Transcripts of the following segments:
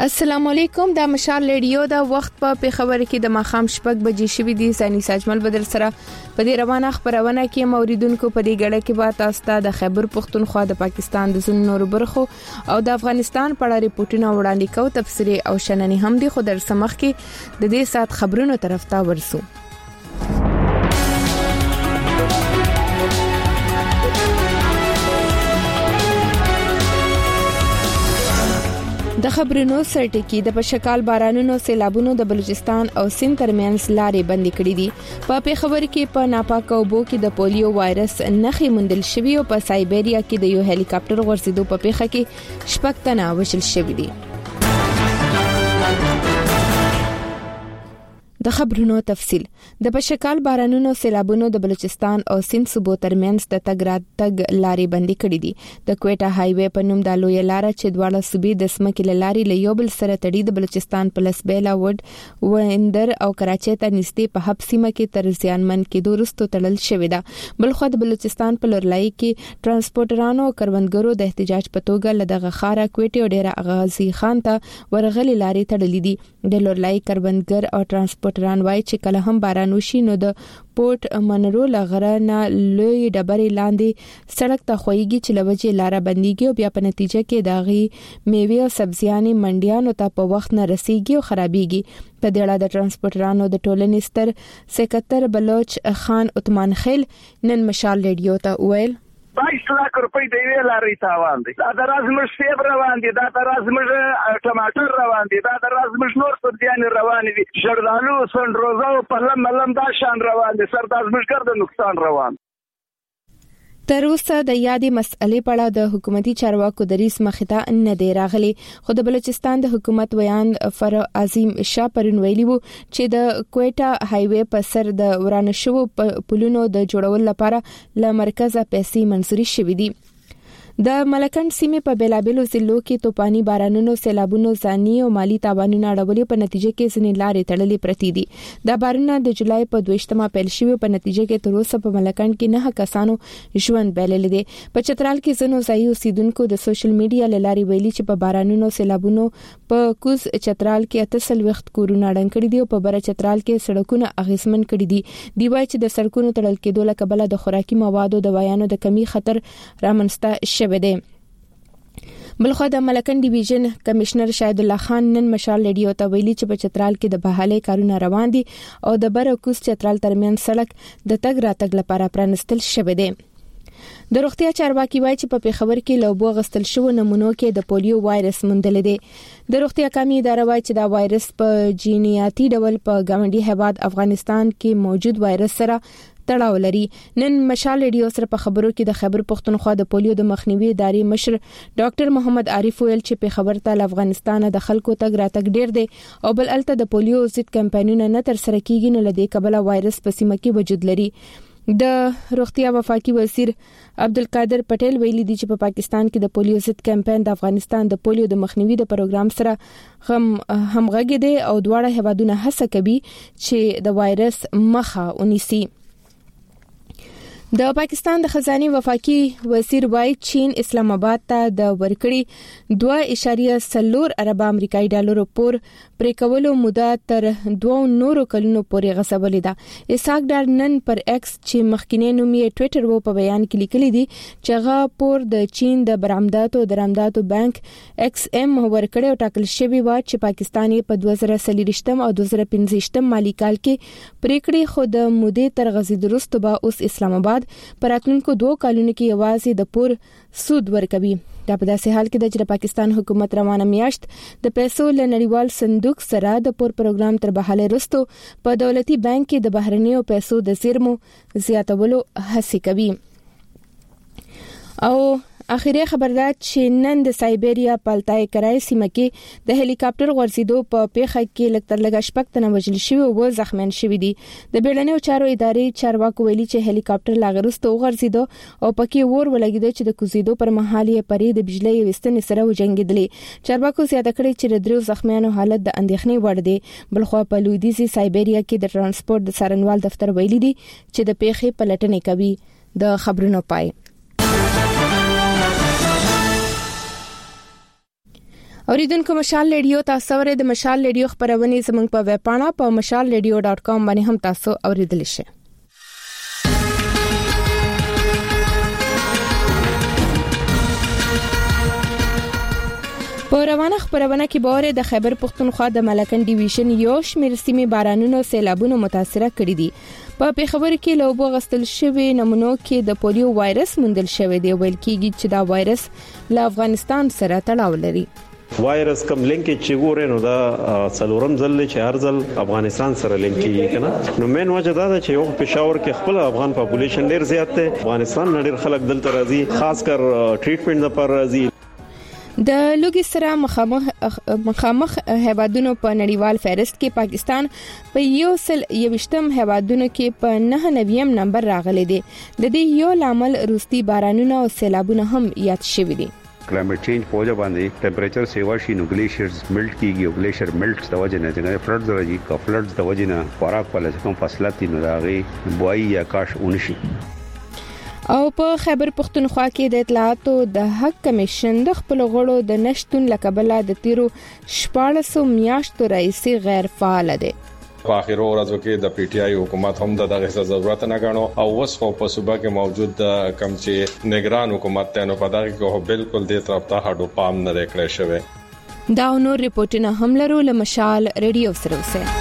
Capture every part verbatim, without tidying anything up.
السلام علیکم د مشال ریډیو د وخت په پیښور کې د ماخام شپږ بجې شوې دي. ثاني ساجمل بدر سره په دې روانه خبرونه کې موریدونکو په دې غړې کې به تاسو ته د خیبر پختونخوا د پاکستان د ځینو نورو برخو او د افغانستان په اړه ریپورتونه وړاندې کوو. تفصیلي او شننې هم دي، خو در سمخ کې د دې سات خبرونو طرف ته ورسو. د خبرونو سرټکی د پشکال بارانونو سیلابونو د بلوچستان او سند ترمنځ لارې بندي کړې دي. په پیښور کې په ناپاک اوبو کې د پولیو وایرس نښې موندل شوې او په سایبریا کې د یو هلی کاپټر غورځېدو په پیښه کې شپږ تنه وژل شوي دي. د خبرونو تفصيل د پشکال بارانونو سیلابونو د بلوچستان او سند صوبو ترمنځ د تګ راتګ لارې بندي کړې دي. د کوټا های وے په نوم د لوی لار چې دواړه صوبې د سمکې لارې له یو بل سره تړي د بلوچستان پلس بیلا وډ ویندر او کراچۍ ته نږدې په حب سیمه کې تر زیانمن کې دورستو تړل شوې ده. بل خو د بلوچستان په لورلای کې ترانسپورټرانو او کروندګرو د احتجاج په توګه لدغه خاره کوټي او ډیره اغازي خان ته ورغلي لارې تړلې دي. د لورلای کروندګر او ترانسپورټ ران وای چې کله هم باران وشي نو د پورت منرو لغره نه لوی ډبرې لاندې سړک ته خوېږي چې لوجه لار بنديږي او بیا په نتیجه کې داغي میوه او سبزیانې منډیانو ته په وخت نه رسیږي او خرابيږي. په دې اړه د ترانسپورټرانو د ټولنې ستر سکرټر بلوچ خان عثمان خیل نن مشال ریډیو ته ویل بایس لاک روپۍ د یوې لارې تاوان دی. دا د رازمش سیب روان دي، دا د رازمش ټماټر روان دي، دا د رازمش نور سبزیان روان دي، شردالو سندروزه او پلم ملم دا شان روان دي، سر د ازمشګر د نقصان روان. تر اوسه د یادې مسئلې په اړه د حکومتي چارواکو دریس مخته نه دی راغلی، خو د بلوچستان د حکومت ویان فر عظیم شاه پرون ویلي وو چې د کوټا های وے په سر د ورانه شو پلونو د جوړول لپاره له مرکزه پیسې منزوري شوې دي. د ملکند سیمې په بیلابلو ضلعو کې توپانی بارانونو سیلابونو ځاني او مالی تاوانونه اړولې په نتیجه کې ځینې لارې تړلې پرتې دي. دا بارونه د جولای په دویشتمه پیل شوی په نتیجه کې تر اوسه په ملکند کې نه کسانو ژوند بلل دي. په چترال کې ځینو ځایي اوسیدونکو د سوشل میډیا لاري ویلي چې په بارانونو سیلابونو په کوز چترال کې اتسل وخت کورونه ډنګ کړي دي او په بر چترال کې سړکونه اغیزمن کړي دي. دی وایي چې د سړکونو تړل کېدو له کبله د خوراکي موادو د وایانو د کمی خطر رامنځته بلخو د ملکند ډیویژن کمشنر شاهد الله خان نن مشال ریډیو ته ویلي چې په چترال کې د بحالي کارونه روان دي او د برکوس چترال ترمن سړک د تګ راتګ لپاره پرانستل شوی دی. د روغتیا چارواکي وایي چې په پیښور کې لوبو غستل شو نمونو کې د پولیو وایرس موندل دي. د روغتیا کمی اداره وایي چې دا وایرس په جینیاتي ډول په ګاونډي هیواد افغانستان کې موجود وایرس سره تړاو لري. نن مشال ریډیو سره په خبرو کې د خیبر پختونخوا د پولیو د مخنیوي ادارې مشر ډاکټر محمد عارف ویل چې په خبر ته افغانستان د خلکو تګ راتګ ډیر دی او بل الته د پولیو ضد کمپاینونه نه تر سره کیږي نو لدې کبله وایرس په سیمه کې وجود لري. د روغتیا وفاقي وزیر عبدالقادر پټیل ویلي دی چې په پا پاکستان کې د پولیو ضد کمپاین د افغانستان د پولیو د مخنیوي د پروګرام سره هم همغږي دی او دواړه هیوادونه هڅه کوي چې د وایرس مخه ونیسي. د پاکستان د خزانه وفاقي وزیر وای چین اسلام آباد ته د ورکړي دوه اعشاریه څلور ارب امریکایي ډالر پور پرې کولو موده تر دوه نورو کلونو پورې غصبولې ده. اسحاق ډار نن پر ایکس چې مخکینه نوم یې ټوئیټر وو په بیان کې لیکلي دي چې هغه پور د چین د برآمداتو درآمداتو بانک ایکس ایم ورکړي او ټاکل شوی و چې پاکستان په دوه زره څلورم او دوه زره پنځم مالی کال کې پریکړې خو د مودې تر غزي درست به اوس اسلام آباد پراتونکو دوه کالونو کې یوازې د پور سود ورکوي. دا په داسې حال کې د چې پاکستان حکومت روانه میاشت د پیسو له نړیوال صندوق سره د پور پروګرام تر بحاله رستو په دولتي بانک کې د بهرنیو پیسو د زیرمو زیاتولو هڅه کوي. او اخیری خبردار چې نن د سایبریا پالتای کرای سیمه کې د هلی کاپټر غورځېدو په پیښه کې لکتر لګا شپږ تنه وژل شوي او زخمیان شوي دي. د بیړنیو چارو ادارې چارواکو ویلي چې هلی کاپټر لاغرسته وغورځېدو او پکې ور ولګېدو چې د کوزیدو پر مهال یې پرې د بجلی وستنې سره وجنګېدلې. چارواکو زیاته کړي چې درو زخمیانو حالت د اندېښنې وړ دی. بلخو په لویدیځي سایبریا کې د ترانسپورت د څارنوال دفتر ویلي دي چې د پیښې پلټنې کوي. د خبرونو پای اوریدونکو مشال ریډیو تاسو ورته د مشال ریډیو خبرونه زموږ په ویب پاڼه په مشال ریډیو ډاٹ کام باندې هم تاسو اوریدلی شئ. په روانه خبرونه کې بوره د خیبر پختونخوا د ملکن ډیویژن یو شمېر سیمې بارانونو سیلابونو متاثره کړي دي. په پیښور کې له اوبو غستل شوی نمونو کې د پولیو وایرس موندل شوی دی. ویل کېږي چې دا وایرس له افغانستان سره تړاو لري. وایرس کوم لینک چې ګورې نو دا څلورم ځل چې هر ځل افغانستان سره لینک کیږي کنه. نو مین وجه دا ده چې یو پېښور کې خپل افغان پاپولیشن ډیر زیات دی. افغانستان ډیر خلک دلته راځي، خاص کر ټریټمنټ لپاره راځي. د لوګي سره مخامخ مخامخ هیوادونو په نړیوال فهرست کې پاکستان په یو سل یوشتم هیوادونو کې په نه نویم نمبر راغلی دی. د دې یو لامل روستي بارانونه او سیلابونه هم یاد شوي دي. کلایمټ چینج په وجه باندې ټمپریچر سیوا شي، نو ګلیشیرز میلټ کیږي او ګلیشیر میلټس د وجه نه چې فلډز راځي، کا فلډز د وجه نه خوراک په لږ کم فاصله تي نو راغي بوای یا کاش اونشي. او په خیبر پختونخوا کې د اطلاعاتو د حق کمیشن د خپل غړو د نشټون لکبله د تیرو شپاړسو میاشتو راځي غیر فعال دي. په اخیرو ورځو کې د پی ټ آی حکومت هم د دغه ضرورت نه غاڼو او وس خو په صوبه کې موجود کم چې نگران حکومت ته نو په دغه کې بالکل د طرف ته هډو پام نه کړی شوی. دا نور ریپورتونه هم لرو له مشال ریډیو سره وسه.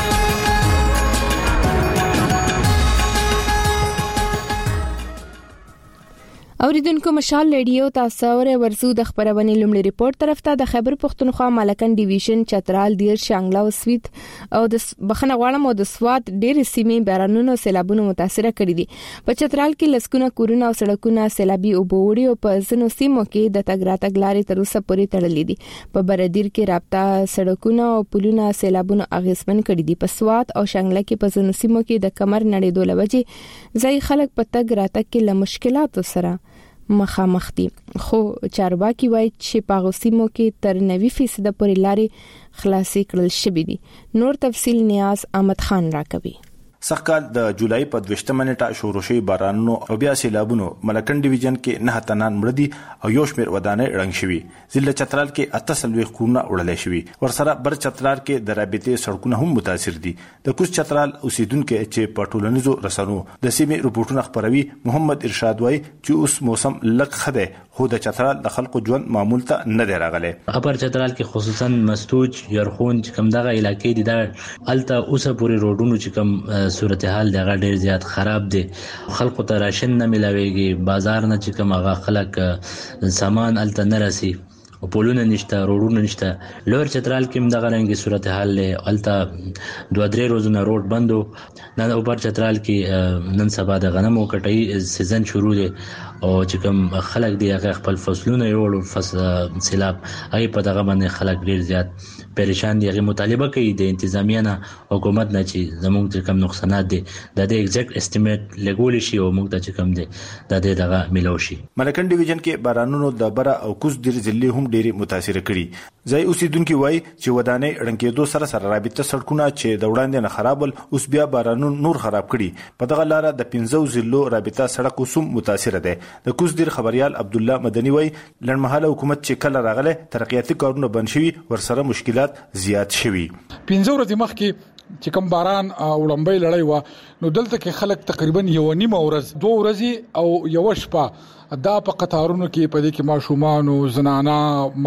اوریدونکو مشال ریډیو تاسو ورته ورزو د خبرونه لومړی ریپورت طرف ته د خیبر پختونخوا ملکن ډیویژن چترال دیر شانګلا او سویت او د بخنه غواړم او د سواد ډېر سیمې بارانونو سیلابونو متاثر کړي دي. په چترال کې لسکونه کورونه او سړکونه سیلابي او بوړي او په ځینو سیمو کې د تګ راتګ لارې تر اوسه پورې تړلې دي. په بردیر کې رابطه سړکونه او پلونه سیلابونو اغیزمن کړي دي. په سواد او شانګلا کې په ځینو سیمو کې د کمر نړېدو لوجه ځای خلک په تګ راتګ کې له مشکلاتو سره مخامخ دي. خو چارواکي وایي چې په غوسیمو کې تر نوي فیصد پورې لارې خلاصې کړل شوې دي. نور تفصیل نیاز احمد خان راکوي. سخکال د جولای په دوشتمه نیټه شروع شوی بارانونو او بیا سیلابونو ملکن ډیویژن کې نه تنان مړ دي او یو شمېر ودانۍ رنګ شوي. ضلع چترال کې اته سلوي کورونه وړل شوي. ورسره بر چترال کې د رابطې سړکونه هم متاثر دي. د کوز چترال اوسیدونکو چې په ټولنیزو رسنیو د سیمې رپورټونه خبروي محمد ارشاد وایي چې اوس موسم لږ خده خو د چترال د خلکو ژوند معمول ته نه دی راغلی. خبر چترال کې خصوصا مستوج يرخون چې کوم دغه علاقې دي دا الته اوسه پوری روډونو چې کوم صورتحال دغه ډیر زیات خراب دي. خلکو ته راشن نه ملاويږي، بازار نه چې کوم هغه خلک سامان الته نه راسي او پولونه نشته، روډونه نشته. لور چترال کې دغه رنګي صورتحال له الته دوه درې روزونه روډ بندو. نن اوپر چترال کې نن سبا د غنمو کټي سیزن شروع دي او چې کوم خلک دی هغه خپل فصلونه یوړو فصل سیلاب هغه په دغه باندې خلک ډیر زیات پریشان دي. هغه مطالبه کوي د انتظامیه نه حکومت نه چې زموږ چې کوم نقصانات دي د دې ایگزیکټ اسټیمیټ لګول شي او موږ ته چې کوم دي د دې دغه ملو شي. ملکن ډیویژن کې بارانونو د بره او کوز ډیر ضلع هم ډیر متاثر کړي. ځای اوسیدونکو وایي چې ودانۍ رنګېدو سره سره رابطه سړکونه چې د وړاندې نه خرابل اوس بیا بارانونو نور خراب کړي. په دغه لار د پنځو ضلعو رابطه سړک اوسم متاثر ده. د کوز ډیر خبريال عبد الله مدني وایي لړمحاله حکومت چې کله راغله ترقیاتي کارونه بند شوي ورسره مشکلات زیات شوي. پنځه ورځې مخکې چې کوم باران او لمبي لړۍ و نو دلته کې خلک تقریبا یو نیمه ورځ دوه ورځې او یو شپه دا په قطارونو کې په دې کې ماشومان او زنانا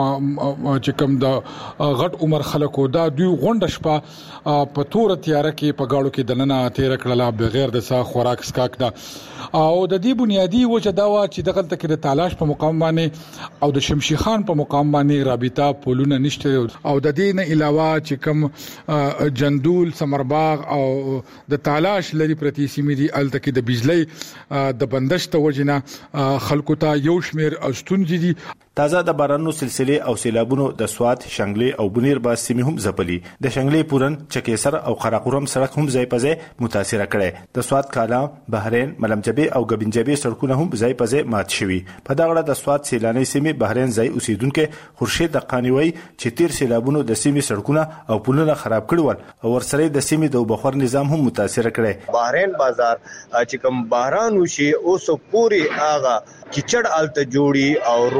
چې کوم د غټ عمر خلکو دا دوی غونډه شپه په تور تیار کې په گاړو کې دننه تیر کړل بغیر د سا خوراک سکاک دا او د دې بنیادی وجه دا و چې دغه تل کې د تلاش په مقام باندې او د شمشي خان په مقام باندې رابطه پولونه نشته او د دې نه علاوه چې کوم جندول سمرباغ او د تلاش لري پرتی سیمې دي الته کې د بجلی د بندش ته وجنه خلکو ته یو شمیر استونځي دي. تازه د بارانونو سلسله او سیلابونو د سواد شنګلې او بنیر باز سیمې هم زپلي. د شنګلې پورن چکیسر او قراقورم سړک هم ځای په ځای متاثر کړي. د سواد کالا بحرین ملمجبي او غبنجبي سړکونه هم ځای په ځای مات شوي. په دغه د سواد سیلاني سیمې بحرین ځای اوسیدونکو خورشید د قانوي چې تیر سیلابونو د سیمې سړکونه او پلونه خراب کړي ول او ورسره د سیمې د بخور نظام هم متاثر کړي. بحرین بازار چې کوم بحران وشي اوس پوری آغا کیچړ الته جوړي او روډ تر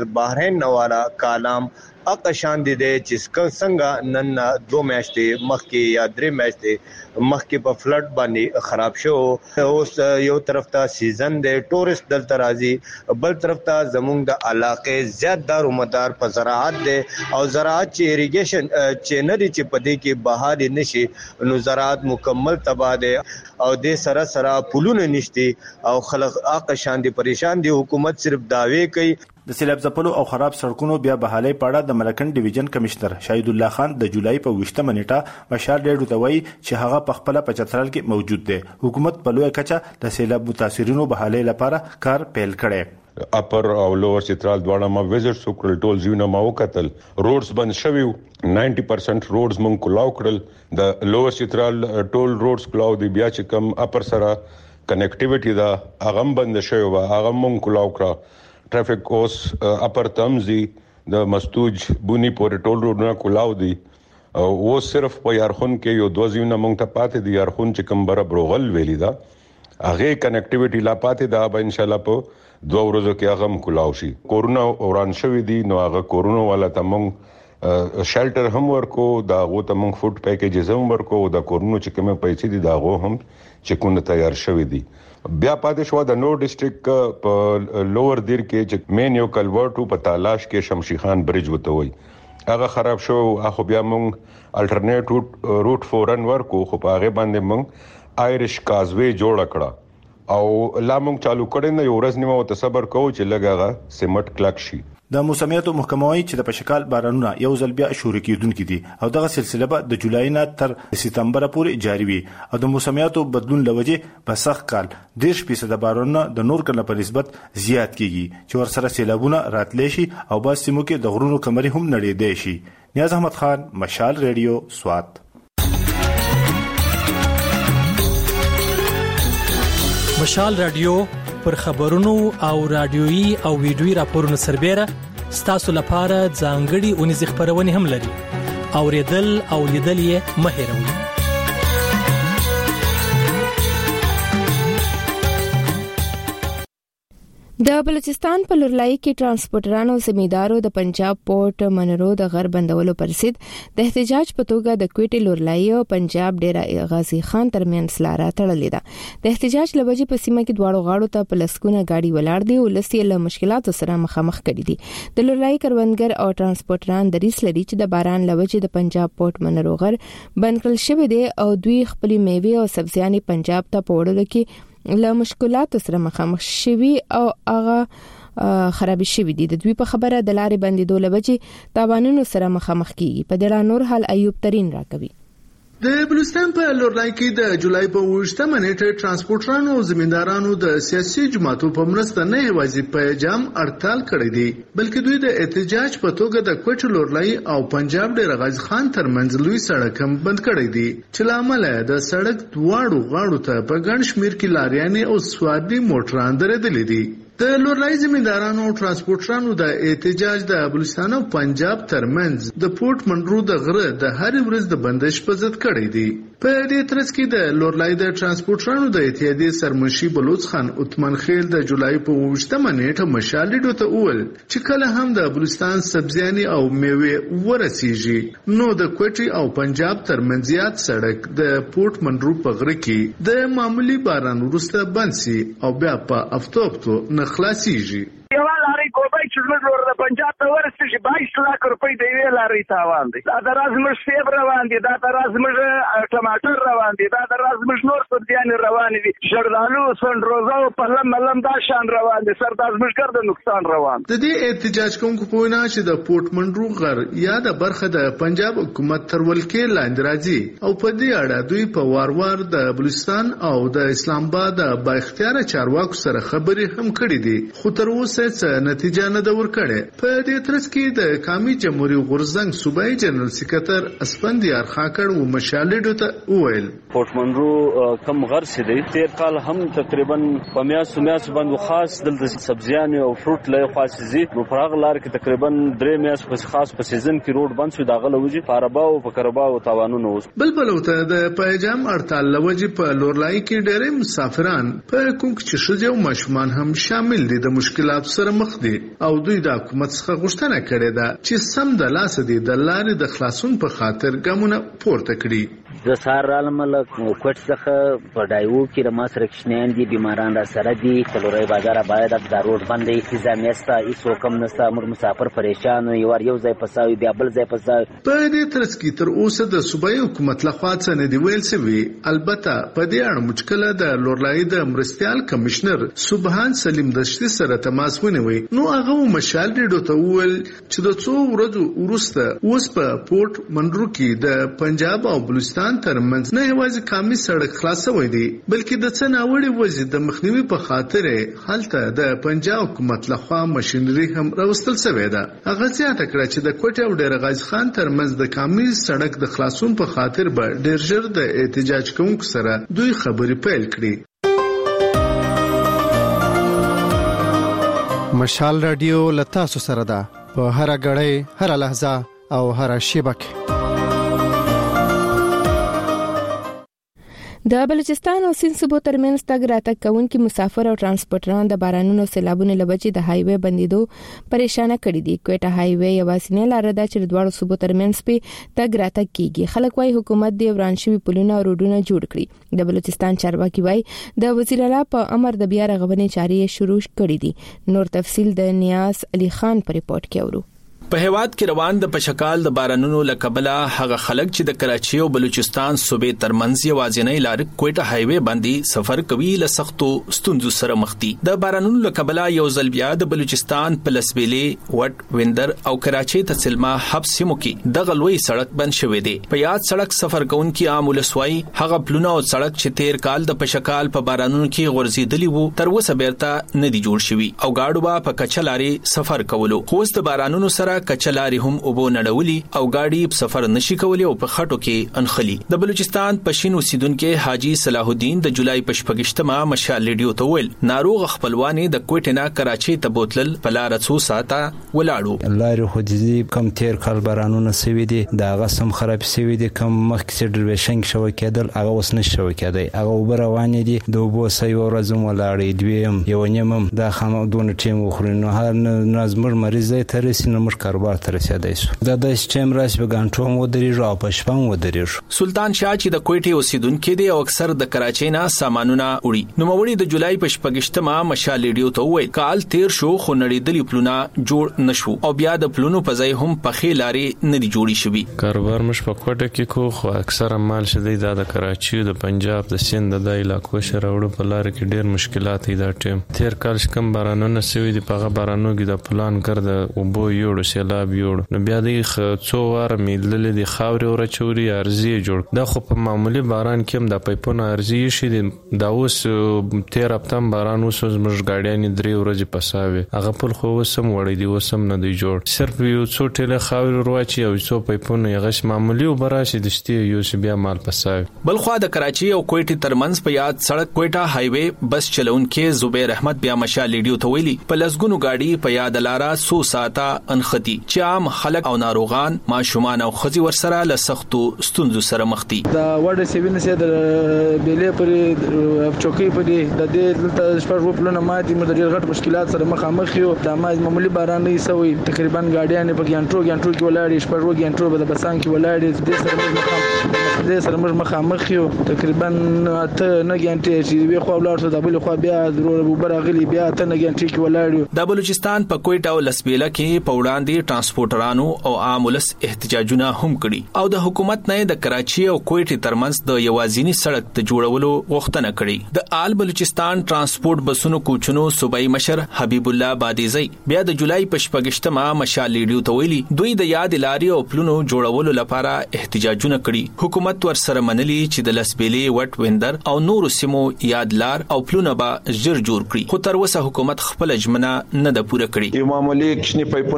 د بحرین نوارا کالام اق شان دي چې څنګه نن دو میاشتې مخکې یا درې میاشتې مخکې په فلډ باندې خراب شو. اوس یو طرف ته سیزن دی، ټورست دلته راځي، بل طرف ته زموږ د علاقې زیات دار مدار په زراعت دی او زراعت چې اریګیشن چې نه دي چې په دې کې بهار نشي نو زراعت مکمل تباہ دی او د سره سره پلونه نشته او خلک اق شان دي پریشان دي. حکومت صرف داوی کوي. د سیلاب ځپلو او خراب سړکونو بیا بحالي پاړه د ملکن ډیویژن کمشنر شهید الله خان د جولای په وشتمه نیټه مشال ډېرو ته وایي چې هغه په خپل په چترال کې موجود دی. حکومت په لوی کچه د سیلاب متاثرینو بحالي لپاره کار پیل کړي. اپر او لوور چترال دواړه ما وزټ وکړل، ټول ځایونه ما وکتل، روډز بند شوي، نایمټي پرسنټ روډز مونږ کلاو کړل. د لوور چترال ټول روډز کلاو دی، بیا چې کم اپر سره کنیکټیویټي دا هغه بند شوی و، هغه مونږ کلاو کړه. ټرافیک اوس اپر تمزي د مستوج بونی پورې ټول روډونه کلاو دي او صرف په یارخون کې یو دوه ځایونه مونږ ته پاتې دي. یارخون چې کوم بره بروغل ویلی دا هغه کنیکټیویټي لا پاتې دا به ان شاء الله په دوه ورځو کې هغه کلاو شي. کورونا اوران شوی دي نو هغه کورونا والا ته مونږ شیلټر هم ورکو، دا غو ته مونږ فوډ پیکیجز هم ورکو، دا کورونا چې کومه پیسې دي دا غو هم چې کونه تیار شوی دي. بیا پاتې شو د نور ډیسټریکټ په لوور دیر کې چې مین یو کلورټو په تالاش کې شمشي خان برج وته وي هغه خراب شو. اخو بیا مونږ الټرنیټ روټ فورن ورکو، خو په هغه باندې مونږ آیریش کازوی جوړ کړه او لا مونږ چالو کړی نه. یو ورځ نیمه ته صبر کوو چې لګاغه سیمټ کلک شي. د موسمیاتو محکمه وايي چې د پشکال بارانونه یو ځل بیا شروع کیدونکي دي او دغه سلسله به د جولای نه تر سپتمبر پورې جاری وي او د موسمیاتو بدلون لوجه په سخت کال ډیر فیصد بارانونه د نور کله په نسبت زیات کیږي چې ورسره سیلابونه راتلی شي او با سیمو کې د غرونو کمرې هم نړېدای شي. نیاز احمد خان، مشال ریډیو، سوات. مشال رادیو پر خبرونو او رادیويي او ویډیويي راپورونو سربېره ستاسو لپاره ځانګړي اونیز خبرونه هم لري. اوریدل او لیدل یې مه هېروئ. د بلوچستان په لورلای کې ترانسپورټرانو زمیندارو د پنجاب پورت منرو د غر بندولو پر ضد د احتجاج په توګه د کوټي لورلای او پنجاب ډیره غازی خان ترمنځ لاره تړلې ده. د احتجاج لوجې په سیمه کې دواړو غاړو ته پلسکونه گاډي ولاړ دي او لسی له مشکلاتو سره مخامخ کړي دي. د لورلای کروندګر او ترانسپورټران دریس لري چې د باران لوجې د پنجاب پورت منرو غر بند کړل شوی دی او دوی خپل میوه او سبزیانې پنجاب ته پوړل کې له مشکلاتو سره مخامخ شوي او هغه خرابې شوي دي. د دوی په خبره د لارې بندېدو له وجې تاوانونو سره مخامخ کیږي. په دې اړه نور حال ایوب ترین راکوي. د بلوچستان په لورلای کې د جولای په وشتمه نیټه ترانسپورټرانو او زمیندارانو د سیاسي جماعتو په مرسته نه یوازې په جام هړتال کړی دی بلکې دوی د احتجاج په توګه د کوټ لورلای او پنجاب ډیر غازی خان ترمنځ لوی سړک هم بند کړی دی چې لامل د سړک دواړو غاړو ته په ګڼ شمیر کې لاریانې او سوارلي موټران درېدلې دي. د لورلای زمیندارانو او ترانسپورټرانو د احتجاج د بلوچستان او پنجاب ترمنځ د پورت منرو د غره د هر ورځ د بندش په ضد کړی دی. په دې ترڅ کې د لورلای د ترانسپورټرانو د اتحادیې سرمشي بلوچ خان عثمان خیل د جولای په وشتمه نیټه مشالډو ته اول چې کله هم د بلوچستان سبزیانې او میوه ورسیږي نو د کوټي او پنجاب ترمنځ یاد سړک د پورت منرو په غره کې د معمولی باران وروسته بند سي او بیا په افتو افتو خلاصيږي. یو لاري کوبای چې موږ ورته پنجاب ته ورسېږي بایس لک روپۍ دی وی لاري تاوان دي. دا د رازمش سیب روان دي، دا د رازمش ټماټر روان دي، دا د رازمش نور سبزیان روان دي، شردالو سندروزا او پلم ملم دا شان روان دي، سر د ازمشګر د نقصان روان. د دې احتجاج کوونکو په وینا چې د پورت منرو غر یا د برخه د پنجاب حکومت تر ولکې لاندې راځي او په دې اړه دوی په وار وار د بلوچستان او د اسلام آباد د با اختیار چارواکو سره خبرې هم کړې دي خو تر اوسه څه نتیجه نه ده ورکړې. په دې ترڅ کې د قومي جمهوریت غورزنګ صوبایي جنرال سکرټر اسپندیار خاکړ او مشالډو ته وویل پورت منرو کم غر سي دی تیر کال هم تقریبا په میاس میاس باندې خاص دلته سبزیان او فروټ لای خاص زی نو پراغ لار کې تقریبا درې میاس په خاص په سیزن کې روډ بند شو داغه لوجي فاربا او په کربا او تاوانونه اوس بل بل ته د پیجام هړتال لوجي په لورلای کې ډېر مسافران په کوم چې شجو مشمان هم شامل دي د مشکلات مشکلاتو سره مخ دي او دوی د حکومت څخه غوښتنه کړې ده چې سم د لاس دي د لارې د خلاصون په خاطر ګامونه پورته کړي. د سار عالم له کوټ څخه په ډایو کې د ماسر کښنین دي بیماران را سره دي کلوري بازار باید د روډ باندې انتظامیستا هیڅ کم نستا موږ مسافر پریشان یو یو ځای پساوي بیا بل ځای پساوي. په دې ترڅ کې تر اوسه د صوبایي حکومت لخوا څه نه دی ویل شوی. البته په دې اړه مشکله د لورلای د مرستيال کمشنر سبحان سلیم دشتي سره تماس ونیوي. نو هغه مشال ډیډو ته وویل چې د څو ورځې وروسته اوس په پورت منډرو کې د پنجاب او بلوچستان ترمنځ نه یوازې کامي سړک خلاصوي دي بلکې د څه ناوړي وضعیت د مخنیوي په خاطر هلته د پنجاب حکومت لخوا ماشينري هم راوستل شوې ده. هغه زیاته کړه چې د کوټه او ډیر غازی خان ترمنځ د کامي سړک د خلاصون په خاطر به ډیر ژر د احتجاج کوونکو سره دوی خبرې پیل کړي. مشال رادیو لتاسو سره ده په هر غړې هر لحظه او هر شیبه کې. د بلوچستان او سیند صوبو ترمنځ تګ راتګ کوونکي مسافر او ترانسپورټران د بارانونو سیلابونو لبچې د هایوې بندیدو پریشانه کړي دي. کوټه هایوې یوازینی لار ده چې د دوه صوبو ترمنځ په تګ راتګ کیږي. خلک وايي حکومت د ورانشوي پلونه او روډونه جوړ کړي. د بلوچستان چارواکي وايي د وزیر اعلی په امر د بیا رغونې چارې شروع کړي دي. نور تفصيل د نیاز علي خان په ریپورت کې اورو. په هواد کې روان د پشکال د بارانونو لکبله هغه خلک چې د کراچي او بلوچستان صوبې ترمنځ یوازینی لار کوټه هایوې باندې سفر کوي له سختو ستونزو سره مخ دي. د بارانونو لکبله یو ځل بیا د بلوچستان پلسبېلې وټ ویندر او کراچي ته سلمہ حبس سیمو کې د غلوي سړک بند شوې دي. په یاد سړک سفر کوونکي عام ولسوي هغه پلونه او سړک چې تیر کال د پشکال په بارانونو کې غورځېدلی وو تر اوسه بیرته نه دي جوړ شوي او گاډو با په کچلاري سفر کولو. خو د بارانونو سره کچلاري هم اوبو نړولي او گاډي سفر نشي کولی او په خټو کې انخلي. د بلوچستان پښین اوسیدونکو حاجی صلاح الدین د جولای پشپګشتمه مشال ریډیو ته ویل ناروغ خپلوانې د کوټه نه کراچي ته بوتلل په لار څو ساعته ولاړو. لارې خو دې کم تیر کال بارانونه سوي دي دا غسم خراب سوي دي کم مخکې ډریویشن شو کېدل هغه اوس نشو کېدای هغه وبر روان دي د وبو سې ورځم ولاړې دویم یو نیمم دا خامو دون ټیم خورینو هر نازمر مریض ته رسینه مر کاروبار ته رسیدای شو. دا د سیستم راس به غانټوم ودرې را په شپم ودرې. سلطان شاه چې د کوټه اوسیدونکو دی او اکثر د کراچۍ نه سامانونه وړي. نو موري د جولای پشپګشتمه مشال ریډیو ته وایي کال تیر شو خو نړیدلې پلونه جوړ نشو او بیا د پلونو په ځای هم په خې لارې نه دی جوړی شوی. کاروبار مش په کوټه کې کو خو اکثر مال شدي د کراچۍ د پنجاب د سند د علاقو شراوړو په لار کې ډېر مشکلات دي. دا ټیم تیر کال کم بارانونه سوي دي په بارانو کې د پلان ګرځ او بو یوړ سیلاب یوړ نو بیا د څو وار میدل د خاوري او چوري ارزي جوړ دا خو په معمولی باران کې هم د پایپونو ارزي شي دا اوس تیر هفتم باران اوس مش ګاډیان درې ورځې پساوي هغه په خو وسم وړي دي وسم نه دی جوړ صرف یو څو ټله خاوري ورواچي او څو پایپونو یغش معمولی وبراشي د شتي یو سی بیا مال پساوي. بل خو د کراچي او کوټه ترمنځ په یاد سړک کوټه هایوې بس چلونکو زبیر احمد بیا مشال ریډیو ته ویلي په لسګونو گاډي په یاد لارا سو ساته انختی چې عام خلک او ناروغان ماشومان او خزي ورسره له سختو ستونزو سره مخ دي. دا وړ سیوینه سي د بیلې پرې چوکۍ پرې د دې دلته شپږ پلونه ماتي مو د ډېر غټ مشکلات سره مخامخ یو د ماز معمولی باران نه سوي تقریبا گاډیان په ګانټو ګانټو کې ولاړې شپږ ګانټو په بسان کې ولاړې د سره مخامخ د سره مخامخ یو تقریبا ته نه ګانټې چې وی خو ولاړ ته د بل خو بیا ضرور وبرغلی بیا ته نه ګانټې کې ولاړ. د بلوچستان په کوټه او لسبیله کې په وړاندې ترانسپورټرانو او عام ولس احتجاجونه هم کړي او د حکومت نه د کراچي او کوټه ترمنځ د یوازینی سړک د جوړولو غوښتنه کړي. د آل بلوچستان ترانسپورټ بسونو کوچونو صوبایي مشر حبیب الله بادیزی بیا د جولای پشپګشتمه مشال ریډیو ته ویلي دوی د یاد لاري او پلونو جوړولو لپاره احتجاجونه کړي. حکومت ورسره منلي چې د لسبېلې وټ ویندر او نور سیمو یاد لار او پلونه به زر جوړ کړي خو تر اوسه حکومت خپل ژمنه نه ده پوره کړې. یو معمولی کښنی پایپونه ورواچ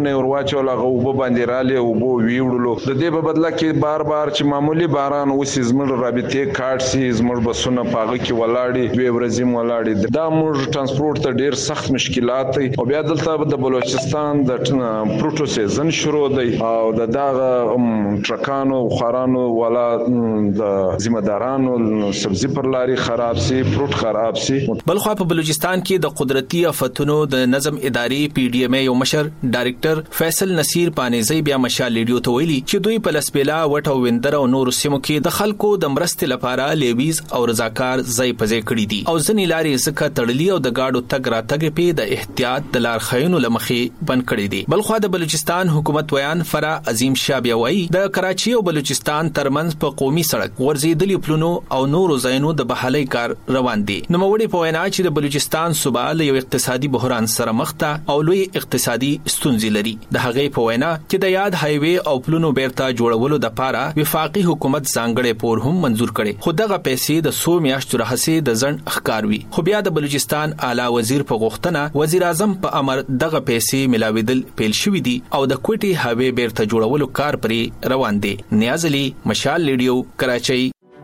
واچول هغه وب باندې رااله او وب ویوړلو د دې په بدله کې بار بار چې معمولی باران وسی زموږ رابطې کارت سي زموږ بسونه پاغه کې ولاړې دوی ورځې ولاړې دا موږ ترانسپورت ته ډیر سخت مشکلات دي او بیا دلته د بلوچستان د پروتو سیزن شروع دی او د دغه ټرکانو خارانو ولا د ذمہدارانو سبزی پر لاري خراب سي پروت خراب سي. بلخو په بلوچستان کې د قدرتي آفتونو د نظم ادارې پی ډی ایم یو مشر ډایریکټر فیصل نصیر پانیزی بیا مشال لیډیو ته ویلي چې دوی په لسپیلا وټو ویندر او نور سیمو کې د خلکو د مرستې لپاره لیویز او رضاکار ځای پځې کړی دي او ځنې لارې زکه تړلي او د گاډو تګ راتګ په د احتیاط د لار خاينو لمخې بند کړی دي. بلخو د بلوچستان حکومت ویان فرا عظیم شاه بیا وایي د کراچي او بلوچستان ترمنځ په قومي سړک ورزيدلي پلونو او نورو ځایونو د بحالي کار روان دي. نو موړي په وینا چې د بلوچستان صوبه له یو اقتصادي بحران سره مخ ته او لوی اقتصادي ستونزې لري. د هغې په وینا چې د یاد های وی او پلونو بیرته جوړولو د پاره وفاقي حکومت ځانګړي پور هم منزور کړي خو دغه پیسې د سو میاشتو راهسي د ځن اخکاروي. خو بیا د بلوچستان اعلی وزیر په غوښتنه وزیر اعظم په امر دغه پیسې ملاویدل پیل شوې دي او د کوټي هاوی بیرته جوړولو کار پرې روان دي. نیاز علي مشال لیډیو کراچۍ.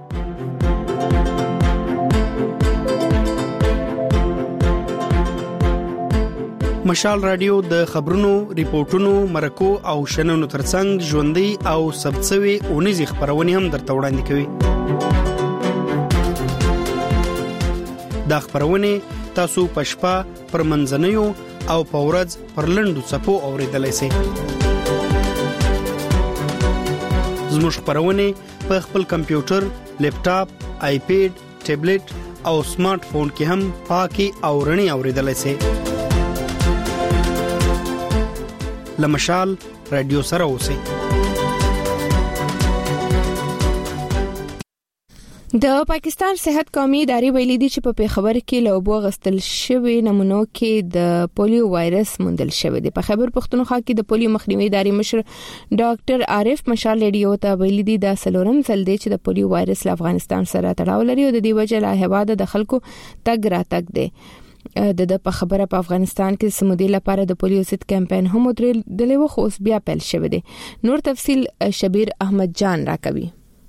مشال رادیو د خبرونو، ریپورتونو، مرکو او شننو ترڅنګ ژوندۍ او سبڅوي اونیزي خبرونه هم درته وړاندې کوي. دا خبرونه تاسو پښپا پر منځنیو او پورز پر لندو صفو اوریدلای شئ. زموږ خبرونه په خپل کمپیوټر، لیپټاپ، آیپیډ، ټابلیټ او سمارټ فون کې هم پاکي او رڼي اوریدلای شئ. لمشال رادیو سره اوسئ. د پاکستان صحت قومي ادارې ویلي دي چې په پیښور کې له اوبو غستل شوی نمونو کې د پولیو وایرس موندل شوی دی. په خیبر پختونخوا کې د پولیو مخنیوي ادارې مشر ډاکټر عارف مشال لیډیو ته ویلي دي د سلورم ځل دی چې د پولیو وایرس له افغانستان سره تړاو لري او د دې وجه له هواده د خلکو تګ راتګ دی. د د په خبره په افغانستان کې سمودي لپاره د پولیو ضد کمپاین هم درلې و خو بیا پیل شوی دی. نور تفصيل شبیر احمد جان راکوي.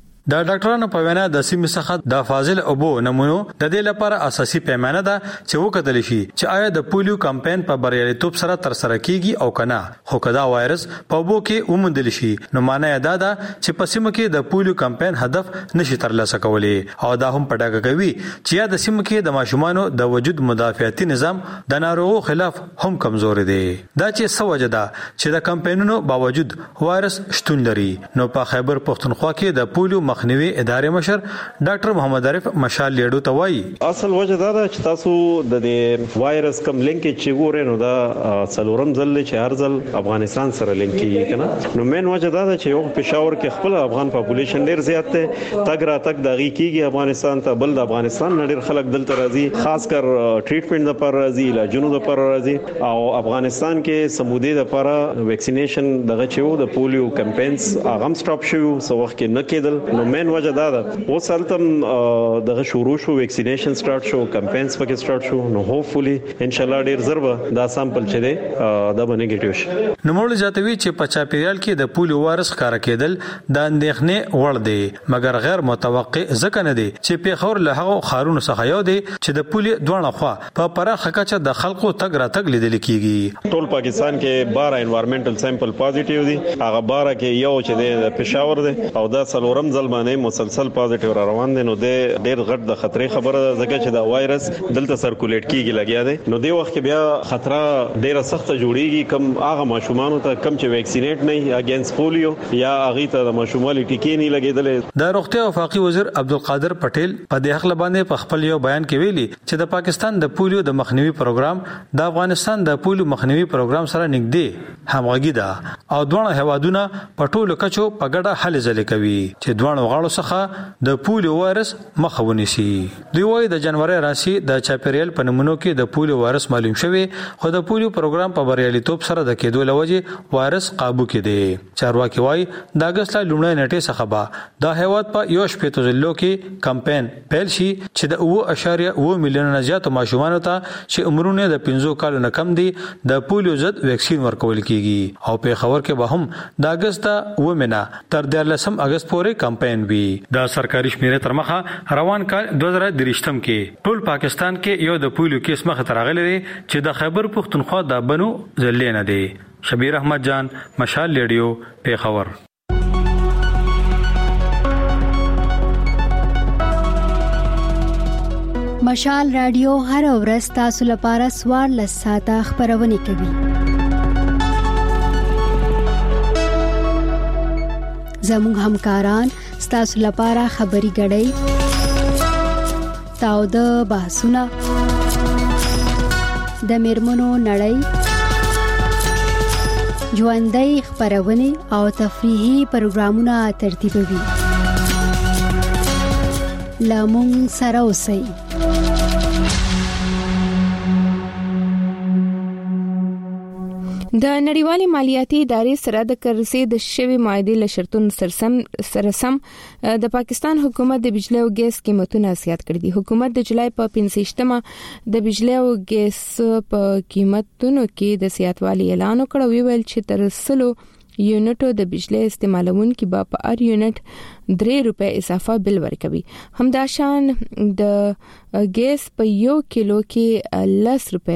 د ډاکټرانو په وینا د سیمې څخه د فاضل اوبو نمونو د دې لپاره اساسي پیمانه ده چې وکړل شي چې آیا د پولیو کمپاین په بریالیتوب سره تر سره کیږي او کنه. خو کدا وایرس په اوبو کې ومندل شي نو معنی دا ده چې په سیمه کې د پولیو کمپاین هدف نشي ترلاسه کولای او دا هم پټاګه کوي چې یا د سیمه کې د ماشومانو د وجود مدافعتي نظام د ناروغو خلاف هم کمزور دی. دا چې سوجه ده چې د کمپاینونو باوجود وایرس شتون لري. نو په خیبر پختونخوا کې د پولیو مخنیوي ادارې مشر ډاکټر محمد عارف مشال لیډو ته وایي اصل وجه دا ده چې تاسو د دې وایرس کم لینک چې ګورئ نو دا څلورم ځل چې هر ځل افغانستان سره لینک کیږي کنه. نو مین وجه دا ده چې یو پېښور کې خپل افغان پاپولیشن ډیر زیات دی تګ را تک دغه کیږي افغانستان ته بل د افغانستان ډیر خلک دلته راځي خاص کر ټریټمنټ لپاره راځي علاجونو لپاره راځي او افغانستان کې سمودي لپاره ویکسینیشن دغه چې د پولیو کمپاینز هغه سټاپ شو سو وخت کې نه کېدل. نو مین وجه دا ده اوس هلته دغه شروع شو ویکسینیشن سٹارټ شو کمپاینز پکې سٹارټ شو نو هوپفولي ان شاء الله ډیر زربه دا سامپل چې دی دا به نیگیټیو شي. نو موږ جاتوي چې په چاپیریال کې د پولیو وایرس ښکار کېدل د اندېښنې وړ دی مګر غیر متوقع ځکه نه دی چې پیښور له هغو خارونو څخه یو دی چې د پولیو دوه خوا په پراخه کچه د خلکو تګ راتګ لیدل کیږي. ټول پاکستان کې بارہ انوایرنمنټل سیمپل پوزټیو دي هغه بارہ کې یو چې دی پېښور دی او دا څلورم ځل باندې مسلسل پوزټیو را روان دي. نو د ډیر غټ د خطرې خبره ده ځکه چې دا وایرس دلته سرکولیټ کیږي لګیا دی. نو د وخت کې بیا خطر ډیر سخت جوړیږي کم هغه ماشومان ته کم چې ویکسینیټ نه اگینست پولیو یا هغه ته د ماشومانو ټیکې نه لګیدلې. د روغتیا وفاقي وزیر عبدالقادر پټیل په دې حق باندې په خپل یو بیان کې ویلي چې د پاکستان د پولیو د مخنیوي پروګرام د افغانستان د پولیو مخنیوي پروګرام سره نږدې همغږي ده او دوه هوادونه په ټولو کچو په ګډه هلې ځلې کوي چې دوه لوغاړو څخه د پولیو وایرس مخه ونیسي. دوی وايي د جنوري راسي د چاپیریال په نمونو کې د پولیو وایرس معلوم شوی، خو د پولیو پروګرام په بریالیتوب سره د کېدو لوجه وایرس قابو کې دی. چارواکي وايي د اگست لا لومړی نیټه څخه به د هیواد په یو شپږ ضلعو کې کمپاین پیل شي چې د اوه اشاریه اوه میلیونه نه زیات ماشومان ته چې عمرونه د پنځه کالو نه کم دي د پولیو ضد ویکسین ورکول کیږي. او په خبر کې به هم د اگست اوه مینا تر دیارلسم اگست پورې کمپاین وي. د سرکاري شمیرې تر مخه روان کال دوه زره دریشتم کې ټول پاکستان کې یو د پولیو کیس مخه ترغلي چې د خیبر پختونخوا د بنو ضلع نه دی. شبیر احمد جان، مشال ریډیو، پیښور. مشال رادیو هر ورځ تاسو لپاره سوار لساته خبرونه کوي. زموږ همکاران تاسو لپاره خبري غړي تاو د بحثونه د میرمنو نړۍ ژوندۍ خبرونه او تفریحي پروګرامونه ترتیبوي. لامون سره اوسئ. د نړیوالې مالیاتي ادارې سره د کرزي د شوی معاهدې له شرطونو سرسم سرسم د پاکستان حکومت د بجلی او ګیس قیمتونه زیات کړي دي. حکومت د جولای په پنځه د بجلی او ګیس په قیمتونو کې د زیاتوالي اعلان وکړ او ویل چې تر سلو یونټو د بجلی استعمالونکو به په هر یونټ درې روپے اضافه بل ورکوي. همداشان د ګیس په یو کیلو کې لس روپے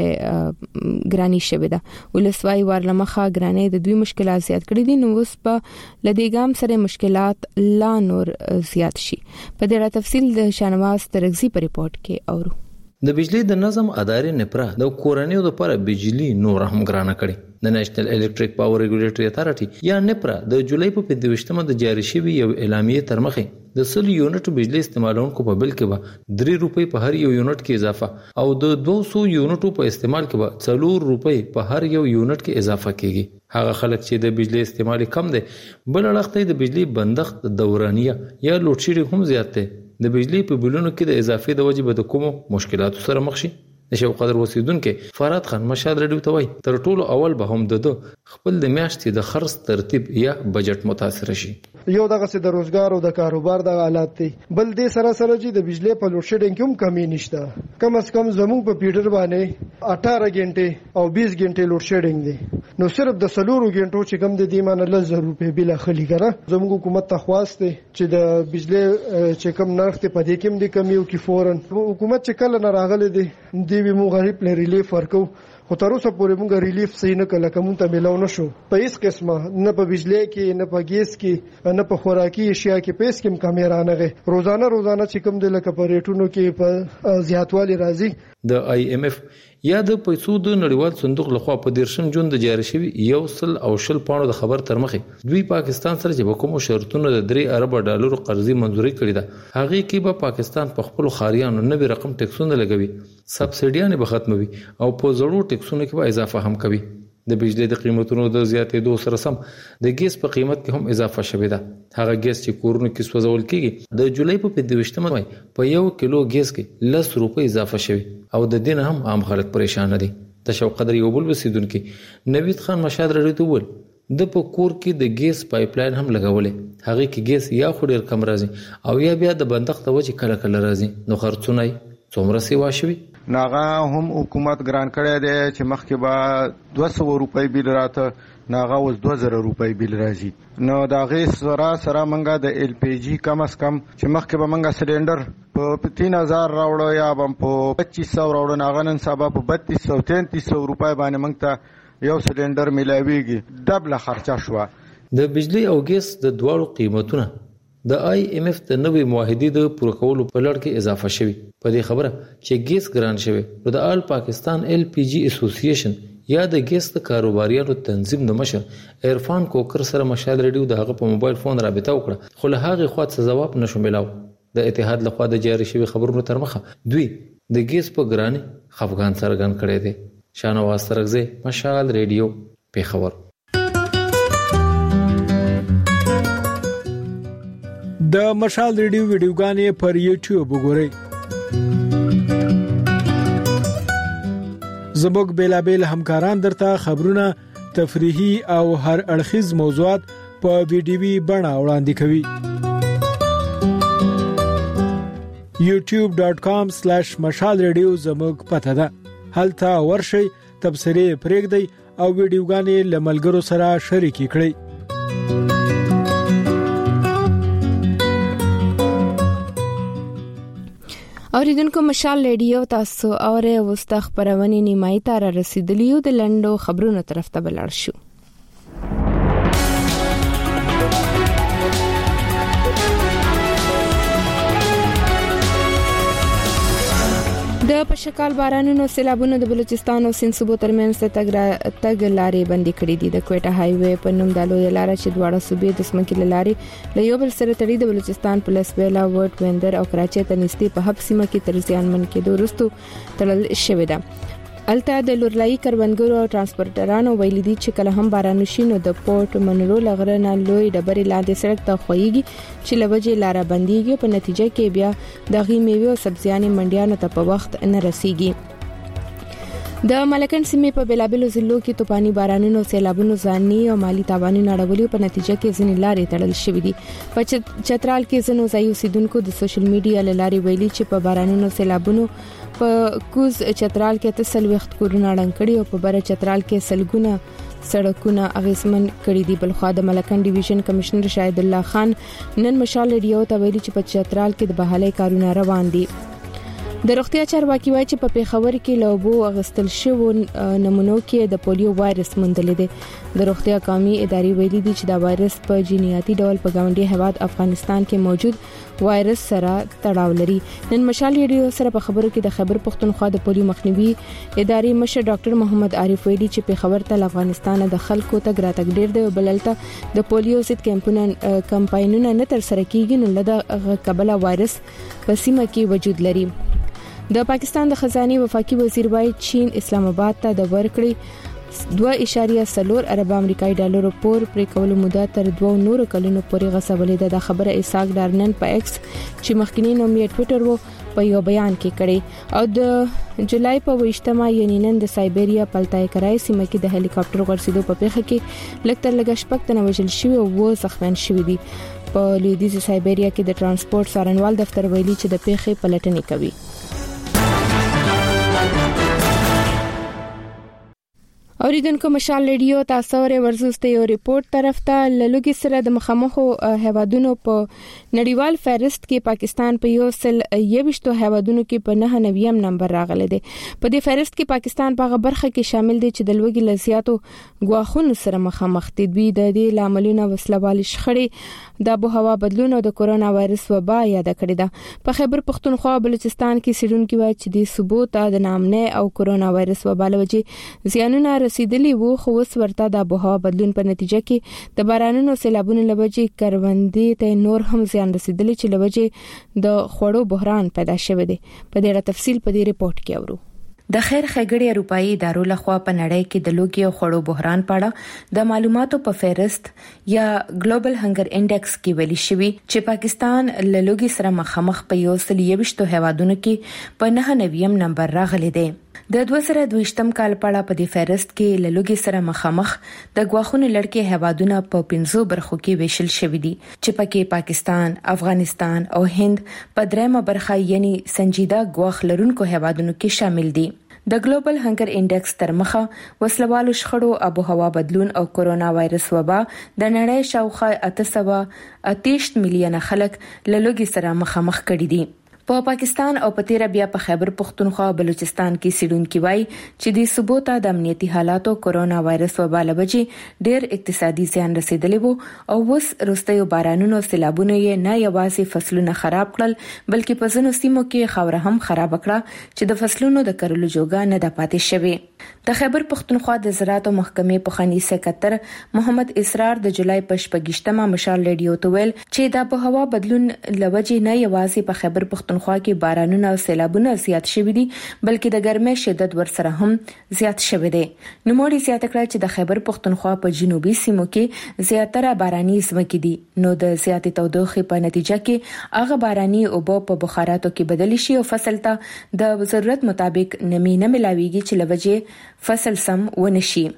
ګرانی شوی ده. ولسوای ورلمخه ګرانی د دوی مشکلات زیات کړي دي. نو اوس په لدیګام سره مشکلات لا نور زیات شي. په ډیره تفصیل د شانواز ترغزی په ریپورت کې اورو. د بجلی د نظم ادارې نپرا د کورنیو لپاره بجلی نور هم ګرانه کړي. د نېشنل الکتریک پاور ریګولیټری اتارټي یا نپرا د جولای په پنځه د جاری شوی یو اعلامیه تر مخه د سل یونټ بجلی استعمالونکو په بل کې به درې روپۍ په هر یو یونټ کې اضافه او د دوه سوه یونټو په استعمال کې به څلور روپۍ په هر یو یونټ کې اضافه کیږي. هغه خلک چې د بجلی استعمال کم دي بل اړخته د بجلی بندښت دورانیه یا لوډ شیډینګ هم زیات دي. د بجلی په بلونو کې د اضافي د وجې به د کومو مشکلاتو سره مخ شي. د شو قدر وسیدونکو فرات خان مشال رډیو ته وای تر ټولو اول به هم د خپل د میاشتې د خرڅ ترتیب یا بجټ متاثر شي. یو دغه سي د روزګار او د کاروبار د حالات دي. بل دې سره سره چې د بجلی په لوډ شیډینګ کوم کمی نشته. کم از کم زموږ په پیډر باندې اټھارہ غنټه او بیس غنټه لوډ شیډینګ دي. نو صرف د سلورو غنټو چې کم د دې معنی لږ روپے بل خلی کړه. زموږ حکومت ته خواسته چې د بجلی چې کم نرخ ته پدې کې د کمی او کې فورن حکومت چې کله نه راغله دي دی به مو غریب له ریلیف ورکو. خو تر اوسه پورې موږ ریلیف صحیح نه کله کوم ته ملاو نشو. په هیڅ قسمه نه په بجلی کې نه په ګیس کې نه په خوراکي اشیاء کې پیس کې کمیرا نه غي. روزانه روزانه چې کوم د لکه په ریټونو کې په زیاتوالي راځي. د آی ایم ایف یا د پیسو د نړیوال صندوق لخوا په دیرشم جون د جاری شوی یو سل او شل پاونډ د خبر تر مخه دوی پاکستان سره چې کوم شرطونه د درې ارب ډالر قرضې منزوري کړې ده هغه کې به پاکستان په خپل خاریانو نوې رقم ټیکسونه لګوي، سبسایډیانه به ختموي او په زړو ټیکسونو کې به اضافه هم کوي. د بجلی د قیمتونو د زیاتېدو سره سم د ګیس په قیمت کې هم اضافه شوې ده. هغه ګیس چې کورونو کې سوځول کیږي د جولای په پنځه په یو کیلو ګیس کې لس روپۍ اضافه شوی او د دین هم عام خلک پریشان دي. د شو قدر یو بل وسیدونکو نوید خان مشاد رډیو ول د په کور کې د ګیس پایپ لاین هم لګولې. هغه کې ګیس یا خو ډیر کم راځي او یا بیا د بندښت وجه کله کله راځي. نو خرڅونه څومره سی واشوي ناغه هم حکومت ګران کړی دی چې مخکې به دوه سوه روپۍ بیل راته ناغه اوس دوه زره روپۍ بیل راځي. نو د هغې سره سره موږ د ایل پی جي کم از کم چې مخکې به موږ سلینډر په تین هزار راوړو یا به په پچیس سو راوړو ناغه نن سبا په بتیس سو تینتیس سو روپۍ باندې موږ ته یو سلینډر میلاویږي. ډبله خرچه شوه. د بجلی او ګیس د دواړو قیمتونه د آی ایم ایف د نوې معاهدې د پوره کولو په لړ کې اضافه شوي. په دې خبره چې ګیس ګران شوی نو د آل پاکستان ایل پی جی اسوسییشن یا د ګیس د کاروباریانو تنظیم د مشر عرفان کوکر سره مشال ریډیو د هغه په موبایل فون رابطه وکړه خو له هغه خوا څه جواب نشو ملاو. د اتحاد لخوا د جاری شوی خبرونو تر مخه دوی د ګیس په ګرانی خفقان څرګند کړی دی. شانواز ترغزی مشال ریډیو پیښور. د مشال ریډیو ویډیوګانې پر یوټیوب وګورئ. زموږ بیلابل همکاران درته خبرونه، تفریحي او هر اړخیز موضوعات په ویډیوي بڼه وړاندې کوي. یوټیوب ډاٹ کام سلیش مشال ریډیو زموږ پته ده. هلته ورشئ، تبصرې پرېږدئ او ویډیوګانې له ملګرو سره شریکې کړئ. اوریدونکو، مشال ریډیو تاسو اوره وسته خبرونه نیمای ته را رسیدلی او د لندو خبرونو طرف ته بلل شو. د پشکال بارانونو سیلابونو د بلوچستان او سند صوبو ترمنځ تګ تګ لارې بندي کړې دي. د کوټه های وې په نوم د لوی لار چې دواړه صوبې د سمکې لارې له یو بل سره تړي د بلوچستان پولیس بیلا ورډ ویندر او کراچۍ ته نږدې په حب سیمه کې تر ځانمن کېدو وروسته تړل شوې ده. الته د لورلای کروندګرو او ترانسپورټرانو ویل دي چې کله هم باران وشي نو د پورت منرو لغره نه لوی ډبرې لاندې سړک ته خوېږي چې لوجه لار بنديږي. په نتیجه کې بیا د غي میوه او سبزیانې منډیانو ته په وخت نه رسیږي. د ملکن سیمې په بلابلو ضلعو کې توپاني بارانونو سیلابونو ځاني او مالی تاوانونه راوړي. په نتیجه کې ځینې لارې تړل شوې دي. په چترال کې ځینو ځایو سیدونکو د سوشل میډیا لارې ویلي چې په بارانونو سیلابونو په کوز چترال کې تسل وخت کورونه اړن کړي او په بر چترال کې سلګونه سړکونه اغیزمن کړي دي. بلخوا د ملکن ډیویژن کمشنر شاهد الله خان نن مشال ریډیو ته ویلي چې په چترال کې د بحالي کارونه روان دي. د روغتیا چارواکي وایي چې په پیښور کې لوبو اغستل شوو نمونو کې د پولیو وایرس موندل دي. د روغتیا قومي ادارې ویلي دي چې دا وایرس په جینیاتي ډول په ګاونډي هیواد افغانستان کې موجود وایرس سره تړاو لري. نن مشال ریډیو سره په خبرو کې د خیبر پختونخوا د پولیو مخنیوي ادارې مشر ډاکټر محمد عارف ویلي چې پیښور ته افغانستان د خلکو ته ګراتګ ډیر دی او بللته د پولیو ضد کمپاینونه کمپاینونه نه تر سره کیږي نو لدا قبله وایرس په سیمه کې وجود لري. د پاکستان د خزانه وفاقي وزیر وایي چین اسلام آباد ته د ورکړې دوه اشاریه څلور ارب امریکایي ډالر پور پرې کول موده تر دوه نورو کلونو پورې غصبلې ده. د خبره ایساک ډارنن په ایکس چې مخکینی نوم یې ټوئیټر وو په یو بیان کې کړي او د جولای په وشتمه یعنی نن د سایبریا پلتای کرای سیمه کې د هلیکاپټر غرسیدو په پیښه کې لکتر لګ شپک تنه وژل شوی او و زخمین شوی دي. په لویدیځ سایبریا کې د ترانسپورت څارنوال دفتر ویلي چې د پیښې پلټنې کوي. اوریدونکو، مشال ریډیو تاسو ورې ورزسته یو ریپورت طرف ته لږی سره د مخامخو هیوادونو په نړیوال فهرست کې پاکستان په یو سل یوشتو هیوادونو کې په نه نویم نمبر راغلی دی. په دې فهرست کې پاکستان په برخه کې شامل دی چې د لوګي لزیاتو غواخونو سره مخامخ دي. دوی د دې لاملونو وسلوال شخړې د ابهوا بدلون او د کورونا وایرس وبا یاد کړی ده. په خیبر پختونخوا بلوچستان کې سړونکو وایي چې د ثبوت د نامنه او کورونا وایرس وبا لوجه زیانونه رسیدلی وو خو وس ورته د ابهوا بدلون په نتیجه کې د بارانونو سیلابونو لوجه کروندې ته نور هم زیان رسیدلی چې لوجه د خوړو بحران پیدا شوه دی. په ډیره تفصیل په دې ریپورت کې اورو. د خیر خګړې اروپאי ادارو لخوا په نړۍ کې د لوګي او خړو بحران پاړه د معلوماتو په فهرست یا ګلوبل هنګر انډیکس کې ویلي شوی چې پاکستان له لوګي سره مخامخ په یو سل یوشتو هیوادونو کې په نه نویم نمبر راغلی دی. د دوه زره دویشتم کال پاړه په دې فهرست کې له لوګي سره مخامخ د غواخونو لړکې هیوادونه په پنځو برخو کې ویشل شوی دي چې پکې پاکستان، افغانستان او هند په درېمه برخه یعنی سنجیده غواخ لرونکو هیوادونو کې شامل دي. د ګلوبل هنګر انډیکس تر مخه وسلوالو شخړو، ابو هوا بدلون او کورونا وایرس وبا د نړۍ شاوخوا اته سوه اتهشت میلیونه خلک له لوګي سره مخامخ کړي دي. په پاکستان او په تیر بیا په خیبر پختونخوا بلوچستان کې سړونکو وای چې د ثبوت د امنیتي حالاتو کورونا وایرس وبا لوجه ډېر اقتصادي زیان رسیدلی وو او وس رستيو بارانونو سیلابونو یې نه یوازې فصلونه خراب کړل بلکې په ځینو سیمو کې خاور هم خراب کړه چې د فصلونو د کرلو جوګه نه د پاتې شوی. د خیبر پختونخوا د زراعت محکمې په خني سکتر محمد اسرار د جولای په شپږشتمه مشال ریډیو ته ویل چې د په هوا بدلون لوجه نه یوازې په خیبر پختونخوا پښتونخوا کې بارانونه او سیلابونه زیات شوي دي بلکې د ګرمۍ شدت ورسره هم زیات شوی دی. نوموړي زیاته کړه چې د خیبر پښتونخوا په جنوبي سیمو کې زیاتره باراني ځمکې دي نو د زیاتې تودوخې په نتیجه کې هغه باراني اوبه په بخاراتو کې بدل شي او فصل ته د ضرورت مطابق نمی نه ملاويږي چې لوجه فصل سم ونشي.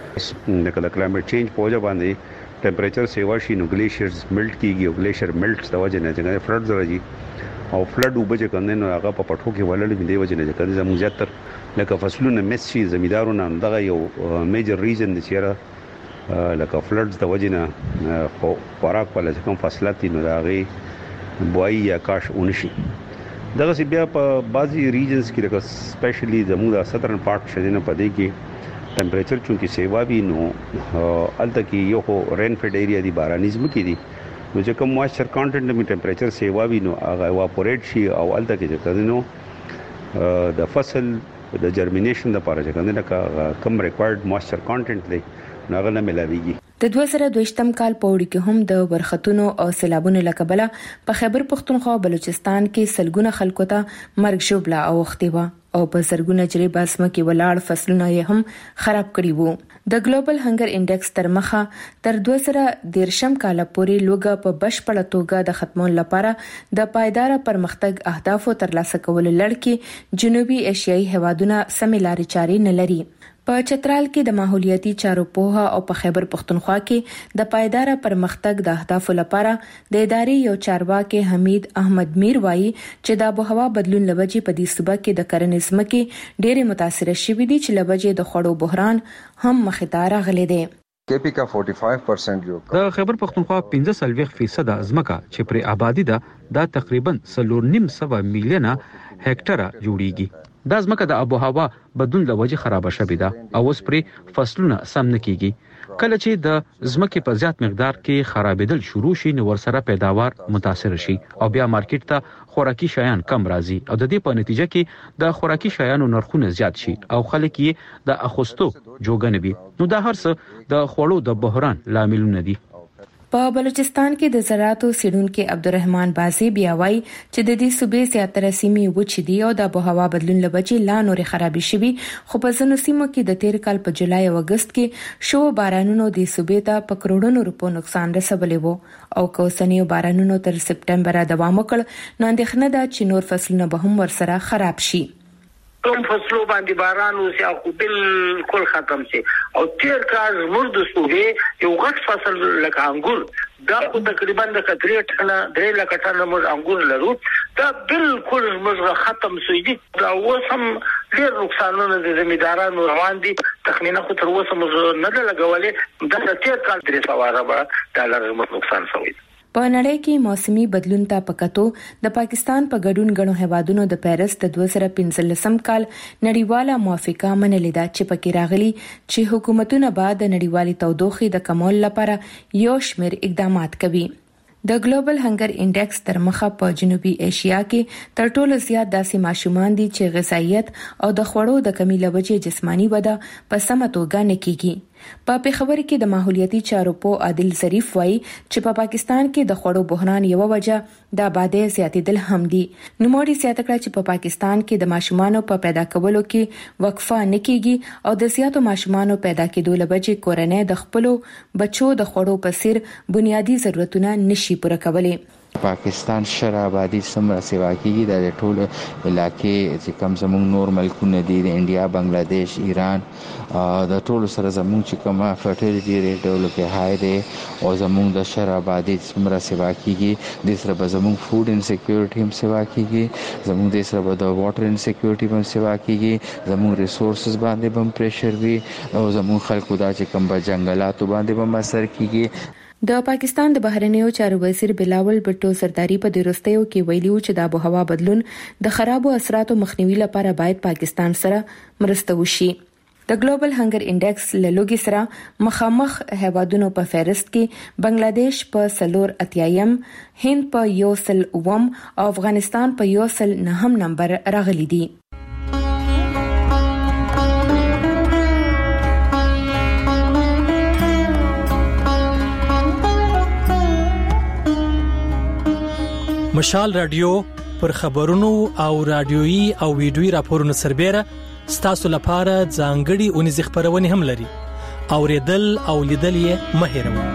د کلایمټ چینج په وجه باندې ټمپریچر سیوا شي نو ګلیشیرز میلټ کیږي او ګلیشیر میلټس د وجه نه څنګه فلډ راځي او فلډ وبچ کنده نو هغه په پټو کې ولړ دی وجه نه ځکه زموږ زیاتر لکه فصلونه مس شي زمیدارونه دغه یو میجر ریزن د چیرې لکه فلډز د وجه نه خوراک په لږ کم فصلات نو هغه بوای یا کاش اونشي. دغه سی بیا په بعضي ریجنز کې لکه سپیشلی زموږ د سدرن پارت شدنه پدې کې ټمپریچر چونکی سیوا وی نو الته کې یو خو رین فیډ ایریا دی بارانیزم کې دي نو چې کوم موایسچر کانټنټ می ټمپریچر سیوا وی نو هغه اواپوریټ شي او الته کې چې کدنو د فصل د جرمینیشن لپاره چې کدنه کم ریکوایرډ موایسچر کانټنټ دی نو هغه نه ملاويږي. د دوه زره دویشتم کال په وړي کې هم د ورختونو او سیلابونو لکبله په خیبر پښتونخوا او بلوچستان کې سلګونه خلکو ته مرګ ژوبله اوختي و او په زرګونه جری باسمه کې ولاړ فصلونه یې هم خراب کړي وو. د ګلوبل هنګر انډیکس تر مخه تر دوه زره دیرشم کال پورې لوګه په بشپړه توګه د ختمون لپاره د پایدار پرمختګ اهدافو ترلاسه کول لړکی جنوبي ایشیایي هیوادونه سمې لارې چارې نه لري. په چترال کې د ماحولیاتي چارو پوهه او په خیبر پښتونخوا کې د پایدار پرمختګ د اهدافو لپاره د ادارې یو چارواکي حمید احمد میر وایي چې د آبهوا بدلون لوجې په دې صوبه کې د کرنې ځمکې ډېرې متاثر شوې دي چې لوجې د خوړو بحران هم مخې ته راغلی دی. کېپی کا فورټي فایو پرسنټ جو د خیبر پښتونخوا پنځه سلويخ فیصد ځمکه چې پر آبادی ده دا تقریبا سلور نیم سو میلیونه هکټره جوړیږي. دا ځمکه د آب او هوا بدلون له وجې خراب شوې ده او اوس پرې فصلونه سم نه کیږي. کله چې د ځمکې په زیات مقدار کې خرابېدل شروع شي نو ورسره پیداوار متاثر شي او بیا مارکیټ ته خوراکي شیان کم راځي او د دې په نتیجه کې د خوراکي شیانو نرخونه زیات شي او خلک یې د اخستو جوګنه وي. نو دا هر څه د خوړو د بحران لاملونه دي. په بلوچستان کې د زراعتو سیډونکو عبدالرحمن بازي بیا وایي چې د دې صوبې زیاتره سیمې وچې دي او د آبهوا بدلون له وجې لا نورې خرابې شوي خو په ځینو سیمو کې د تیر کال په جولای او اگست کې شو بارانونو د صوبې ته په کروڑونو روپو نقصان رسولی وو او کوسنیو بارانونو تر سپټمبر دوام وکړ نو اندېښنه ده چې نور فصلونه به هم ورسره خراب شي. کوم فصلو باندې باران وسي او بالکل ختم شي او تیر کال مرد صوبې یو غټ فصل لکه انګور دا خو تقریبا د کتري ټنه درې لکه ټنه موږ انګور لرو دا بالکل موږ ختم شي دا وسم ډیر نقصانونه د زمیندارانو روان دي تخمینه خو تر اوسه موږ نه لګولې دا تیر کال درې سوه ارب ډالر نقصان شوی. په نړۍ کې موسمي بدلون ته پکاتو د پاکستان په ګډون غنو هیوادونو د پیرس د دوه زره پنځلسم کال نړیواله موافقه منلې ده چې پکې راغلي چې حکومتونه بعد د نړیوالي تودوخې د کمول لپاره یو شمېر اقدامات کوي. د ګلوبل هنګر انډیکس تر مخه په جنوبي ایشیا کې تر ټولو زیات داسې ماشومان دي چې غذایت او د خوړو د کمی له وجې جسمانی وده په سمه توګه نه کیږي. په پیښور کې د ماحولیاتي چارو په عادل ظریف وایي چې په پا پاکستان کې د خوړو بحران یو وجه د آبادی زیاتېدل هم دي. نوموړي زیاته کړه چې په پا پاکستان کې د ماشومانو په پیدا کولو کې وقفه نه کیږي او د زیاتو ماشومانو پیدا کېدو له وجې کورنۍ د خپلو بچو د خوړو په څیر بنیادی ضرورتونه نشي پوره کولی. پاکستان شر آبادی سمره سیوا کیږي د ټول علاقې چې کم زموږ نور ملکونه دي د انډیا بنگلاديش ایران د ټول سره زموږ چې کوم فرټیلیټي ریټ ډیولپ هاي دی او زموږ د شر آبادی سمره سیوا کیږي د سره به زموږ فود انسیکیورټي هم سیوا کیږي زموږ د سره به د واټر انسیکیورټي هم سیوا کیږي زموږ ریسورسز باندې هم پریشر وي او زموږ خلکو دا چې کوم به جنگلاتو باندې هم اثر کیږي. د پاکستان د بهرنیو چارو وزیر بلاول بټو سرداری په دروستیو کې ویلي و چې د آبهوا بدلون د خرابو اثراتو مخنیوي لپاره باید پاکستان سره مرسته وشي. د ګلوبل هنګر انډیکس له لوګي سره مخامخ هیوادونو په فهرست کې بنگلاديش په سلور اتیایم، هند په یو سل اوم او افغانستان په یو سل نهم نمبر راغلي دي. مشال رادیو پر خبرونو او رادیويي او ویډیويي راپورونو سربېره ستاسو لپاره ځانګړي اونیز خبرونه هم لري. اوریدل او لیدل یې مه هېروئ.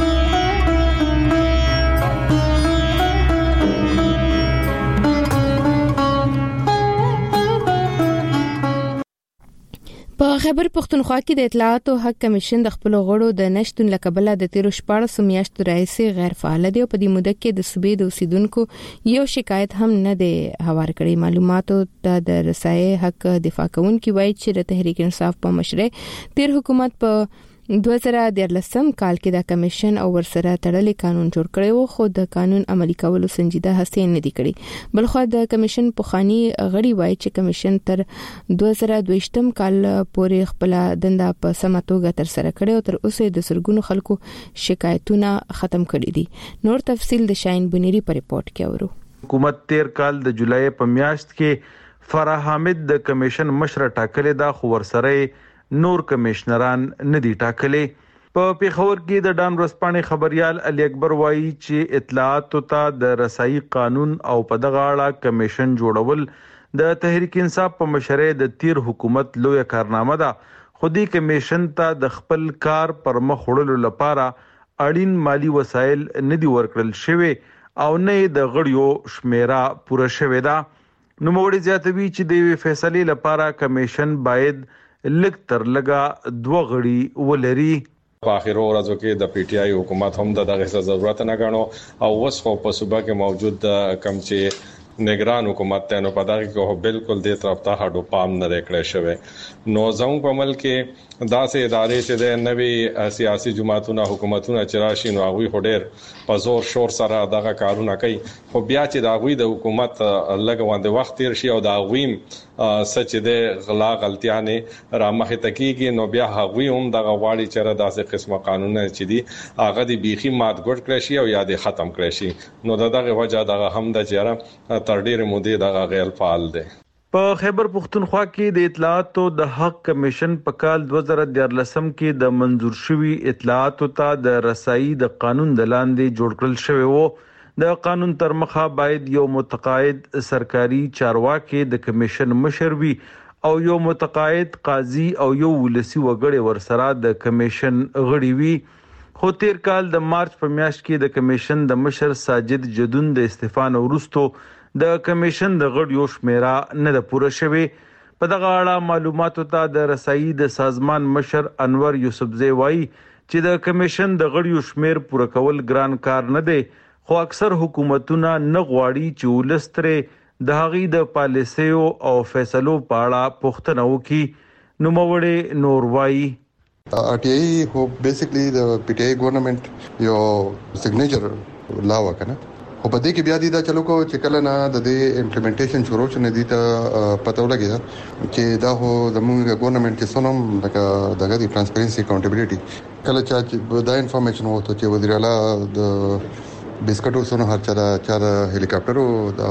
په خیبر پختونخوا کې د اطلاعات او حق کمیشن د خپل غړو د نشټون لکبله د تیر شپږ میاشتو راځي غیر فعال دي او په دې موده کې د صوبې د اوسیدونکو یو شکایت هم نه دی هوار کړی. معلوماتو ته د رسایي حق دفاع کوونکي وایي چې د تحریک انصاف په مشرۍ تیر حکومت په دوه زره دیارلسم کال کې د کمیشن او ورسره تړلې قانون جوړ کړی و، خو د قانون عملي کولو سنجیده هڅې نه دي کړې. بلخو د کمیشن پخوانی غړي وایي چې کمیشن تر دوه زره دویشتم کال پورې خپل دنده په سمه توګه تر سره کړې او تر اوسه د سرګونو خلکو شکایتونه ختم کړي دي. نور تفصیل د شاین بنيري په ریپورت کې اورو. حکومت تیر کال د جولای په میاشت کې فرح حامد د کمیشن مشر ټاکلې دا خو ورسره نور کمشنران ندي ټاکلي. په پیښور کې د ډان ورځپاڼې خبريال علي اکبر وایي چې اطلاعات ته د رسایي قانون او په دغه اړه کمیشن جوړول د تحریک انصاف په مشرۍ د تیر حکومت لوی کارنامه ده. خودي کمیشن ته د خپل کار پر مخ وړلو لپاره اړین مالی وسایل ندي ورکړل شوی او نه د غړیو شمیره پوره شوې ده. نو موږ زیاتوي چې د فیصلې لپاره کمیشن باید لږ تر لږه دوه غړي ولري. په اخیرو ورځو کې د پی ټ آی حکومت هم د دغه ضرورت نه غاڼو او اوس خو په صوبه کې موجود کم چې نگران حکومت ته نو پدغه کې بالکل د طرف ته هډو پام نه کړی شوی. نو زموږ په ملک کې داسې ادارې چې د نوي سیاسي جماعتونو حکومتونو چراشي نو هغه هډیر په زور شور سره دغه کارونه کوي، خو بیا چې دا غوي د حکومت لګوند وخت تیر شي او دا غویم سچ د غلا غلطیانه را مخه تکیږي نو بیا هغه هم دغه واړي چر داسې قسمه قانونونه چې دي هغه د بیخي مات ګډ کړی شي او یا د ختم کړی شي. نو دغه وجہ دغه هم د چیرې تر ډیره مودې دغه غیر فعال دي. په خیبر پختونخوا کې د اطلاعاتو د حق کمیشن په کال دوه زره دیارلسم کې د منظور شوی اطلاعاتو ته د رسایي د قانون د لاندې جوړ کړل شوی وو. د قانون تر مخه باید یو متقاعد سرکاري چارواکي د کمیشن مشر وي او یو متقاعد قاضي او یو ولسی وګړي ورسره د کمیشن غړي وي. خو تیر کال د مارچ په میاشت کې د کمیشن د مشر ساجد جدون د استعفا وروسته د کمیشن د غړیو شمیره نه ده پوره شوې. په دغه اړه معلوماتو ته د رسایي د سازمان مشر انور یوسفزی وایي چې د کمیشن د غړیو شمیر پوره کول ګران کار نه دی، خو اکثر حکومتونه نه غواړي چې ولستره د هغې د پالیسیو او فیصلو په اړه پوښتنه وکړي. نو موړې نور وایي آر ټي آی هو بیسیکلی د پی ټ آی ګورنمنت یو سیګنیچر لا وکنه خو په دې کې بیا دي دا چلو کو چې کله نه د دې امپلیمنټیشن شروع شنه دي ته پته ولګي چې دا هو زموږ ګورنمنت کې سونم لکه دغه دی ترانسپیرنسي اکاونټیبিলিټي کله چې دا انفارمیشن وته چې وزیر اعلی د بسکټو سونو هر چا چا هلیکاپټر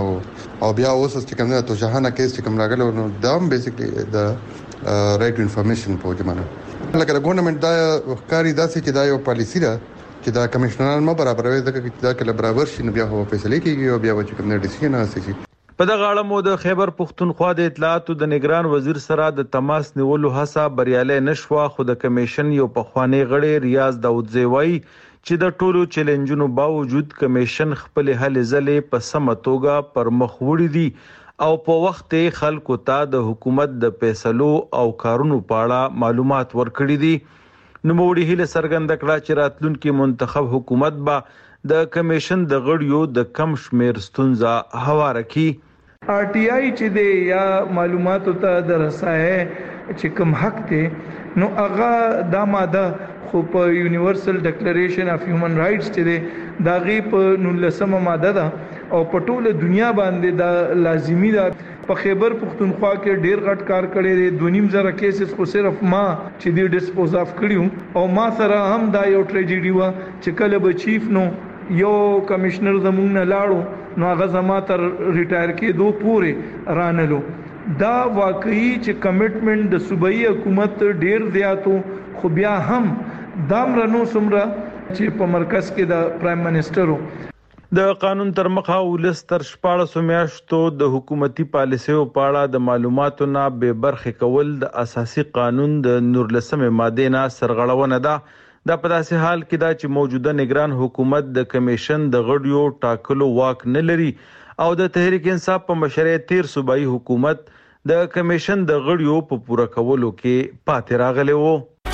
او بیا اوس چې کوم نه تو شاهانه کیس چې کوم راغلو نو دا هم بیسیکلی د رائټ ټو انفارمیشن په جمانه لکه ګورنمنت دا کاری داسې چې دا یو پالیسی ده چې دا کمشنران مو برابر وي دا کله برابر شي نو بیا هو فیصله کیږي او بیا چې کوم نه ډیسیژن حاصل شي. په دغه اړه مو د خیبر پختونخوا د اطلاعاتو د نگران وزیر سره د تماس نیولو هڅه بریالي نشوه، خو د کمیشن یو پخوانی غړی ریاض داودزی وایي چې د ټولو چیلنجونو باوجود کمیشن خپل هلې ځلې په سمه توګه پر مخ وړي دي او په وخت خلکو ته د حکومت د فیصلو او کارونو په اړه معلومات ورکړي دي. نو موړي هله سرګند کړه چې راتلونکي منتخب حکومت با د کمیشن د غړیو د کم شمیر ستونزه هواره کی. آر ټي آی چې دی یا معلوماتو ته د رسایي چې کوم حق دی نو هغه دا ماده خو په یونیورسل ډیکلریشن اف هیومن رائټس چې دی دا غي په نولسمه ماده ده او په ټوله دنیا باندې دا لازمی ده. په خیبر پختونخوا کې ډیر غټ کار کړی دی، دونیم زره کیسز خو صرف ما چې دی ډیسپوز اف کړیو او ما سره هم دا یو ټریجډي و چې کله به چیف نو یو کمشنر زمونږ نه لاړو نو هغه زما تر ریټایر کېدو پورې رانلو. دا واقعي چې کمټمنټ د صوبایي حکومت ډیر زیاتو، خو بیا هم دام رنو سمره چې په مرکز کې د پرایم منسٹرو. د قانون تر مخه ولس تر شپاړسو میاشتو د حکومتي پالیسیو په اړه د معلوماتو نه بې برخې کول د اساسي قانون د نورلسمې ماده نه سرغړونه ده. دا په داسې حال کې ده چې موجوده نگران حکومت د کمیشن د غړیو ټاکلو واک نه لري او د تحریک انصاف په مشرۍ تیر صوبایي حکومت د کمیشن د غړیو په پوره کولو کې پاتې راغلی وو.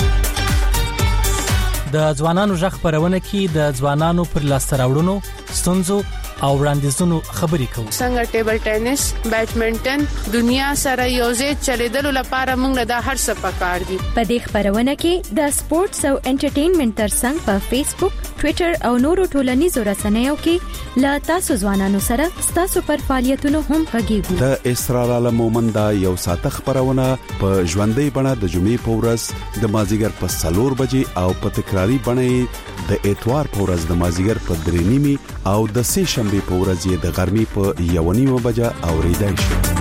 د ځوانانو ژغ خبرونه کې د ځوانانو پر لاسته راوړنو، ستونزو او وړاندیزونو خبرې کوو. څنګه ټیبل ټینس، بیډمنټن دنیا سره یوځای چلیدلو لپاره موږ د هر څه پکار دي. په دې خبرونه کې د سپورتس او انټرټینمنټ ترڅنګ په فیسبوک، ټوئیټر او نورو ټولنیزو رسنیو کې لا تاسو ځوانانو سره تاسو پر فعالیتونو هم غږیږو. د اسرار عالم مومند یو ساعت خبرونه په ژوندۍ بڼه د جمعې په ورځ د مازیګر په سلور بجې او په تکراری بڼه د اتوار په ورځ د مازیګر په درې نیمه او د سه شنبه په ورځ د غرمې په یو نیمه بجه اوریدای شي.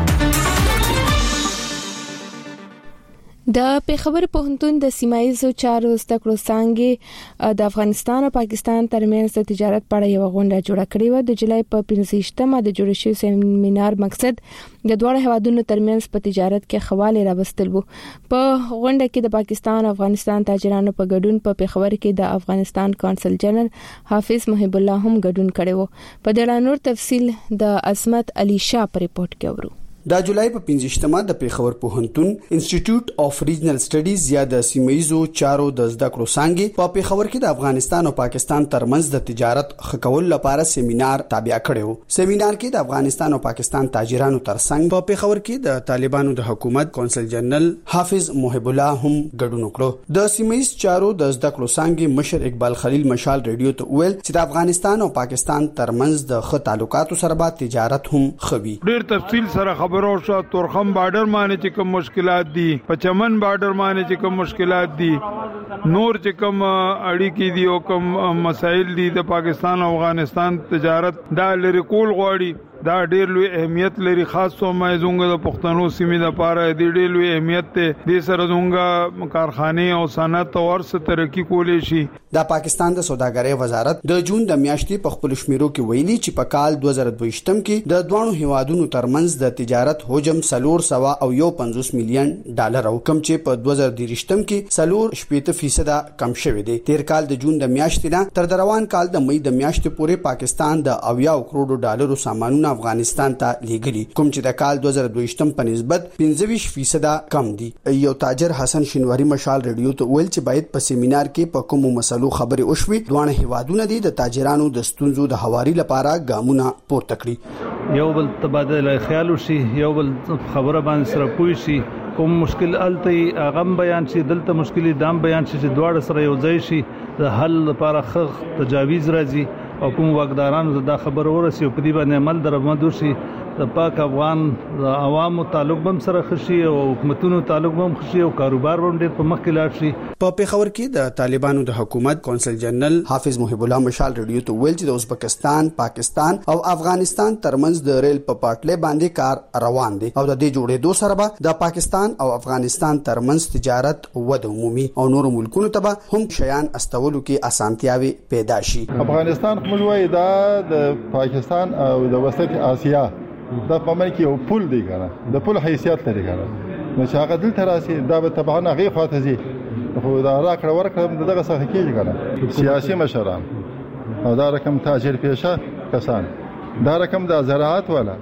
د پیښور پوهنتون د سیمایي چارو زده کړو څانګې د افغانستان او پاکستان ترمنځ د تجارت په اړه یو غونډه جوړه کړې و. د جولای په پنځه د جوړ شوی سیمینار مقصد د دوه هیوادونو ترمنځ په تجارت کې خواله راوستل وو. په غونډه کې د پاکستان او افغانستان تاجرانو په ګډون په پیښور کې د افغانستان کونسل جنرال حافظ محب الله هم ګډون کړي وو. په دې اړه نور تفصيل د عصمت علي شاه په ریپورت کې ورو. د جولای په پنځه د پیښور پوهنتون انسټیټیوټ اف ریجنل سټډیز یا د سیمایي چارو د زده کړو څانګې په پیښور کې د افغانستان او پاکستان ترمنځ د تجارت خکول لپاره سیمینار تابع کړو. سیمینار کې د افغانستان او پاکستان تاجرانو ترڅنګ په پیښور کې د طالبانو د حکومت کونسل جنرال حافظ محب الله هم ګډون وکړو. د سیمایي چارو د زده کړو څانګې مشر اقبال خلیل مشال ریډیو ته ویل چې د افغانستان او پاکستان ترمنځ د ښه تعلقاتو سره به تجارت هم خوي. ډیر تفصیل سره خبرو شو. تورخم بارډر باندې چې کوم مشکلات دي، په چمن بارډر باندې چې کوم مشکلات دي، نور چې کوم اړیکې دي او کوم مسایل دي د پاکستان او افغانستان تجارت دا لري کول غواړي. دا ډېر لوی اهمیت لري، خاص تو مې زونګه د پښتنو سیمې لپاره د ډېر لوی اهمیت ته د سره زونګه کارخانه او صنعت او ورس ترقی کولې شي. د پاکستان د سوداګرۍ وزارت د جون د میاشتې په خپل شمیرو کې ویلي چې په کال دوه زره دوه کې د دوه هیوادونو ترمنځ د تجارت حجم سلور سوا او یو پنځوس میلیون ډالر او کم چې په دوه زره درې کې سلور شپږ فیصد کم شوی دی. تیر کال د جون د میاشتې نه تر روان کال د مې د میاشتې پورې پاکستان د اویا کروڑ ډالرو سامانونه افغانستان ته لیږلي، کوم چې د کال دوه زره دوه په نسبت پنځه فیصد کم دي. یو تاجر حسن شینواری مشال ریډیو ته ویل چې باید په سیمینار کې په کومو مسلو خبرې وشوي. دوه هیوادونه دي د تاجرانو د ستونزو د حواري لپاره ګامونه پورته کړي. یو بل تبادله خیال وشي، یو بل خبره باندې سره پوي شي، کوم مشکل الته غم بیان شي، دلته مشکل دام بیان شي چې دواړه سره یو ځای شي د حل لپاره خغ تجاویز راځي او کوم واقدارانو دا خبر ورسي او په دې باندې عمل درمد وشي. د پاک افغان د عوامو تعلق بم سره خشي او حکومتونو تعلق بم خشي او کاروبار بم ډېر په مخ کې لاړ شي. په پیښور کې د طالبانو د حکومت کونسل جنرال حافظ محب الله مشال ریډیو ته ویل چې د ازبکستان، پاکستان او افغانستان ترمنځ د ریل په پټلۍ باندې کار روان دي او د دې جوړېدو سره به د پاکستان او افغانستان ترمنځ تجارت وده عمومي او نور ملکونو ته به هم شیان استولو کې اسانتیاوي پیدا شي. افغانستان کوم وای دا د پاکستان او د وسط اسیا دا په من کې یو پول دی کنه، د پول حیثیت لري کنه، نو چې هغه دلته راسي دا به طبعا هغه خواته زی خو دا راکړه ورکړه دغه څه کېږي کنه. سیاسي مشران او دا رقم تاجر پیشه کسان، دا رقم د زراعت والا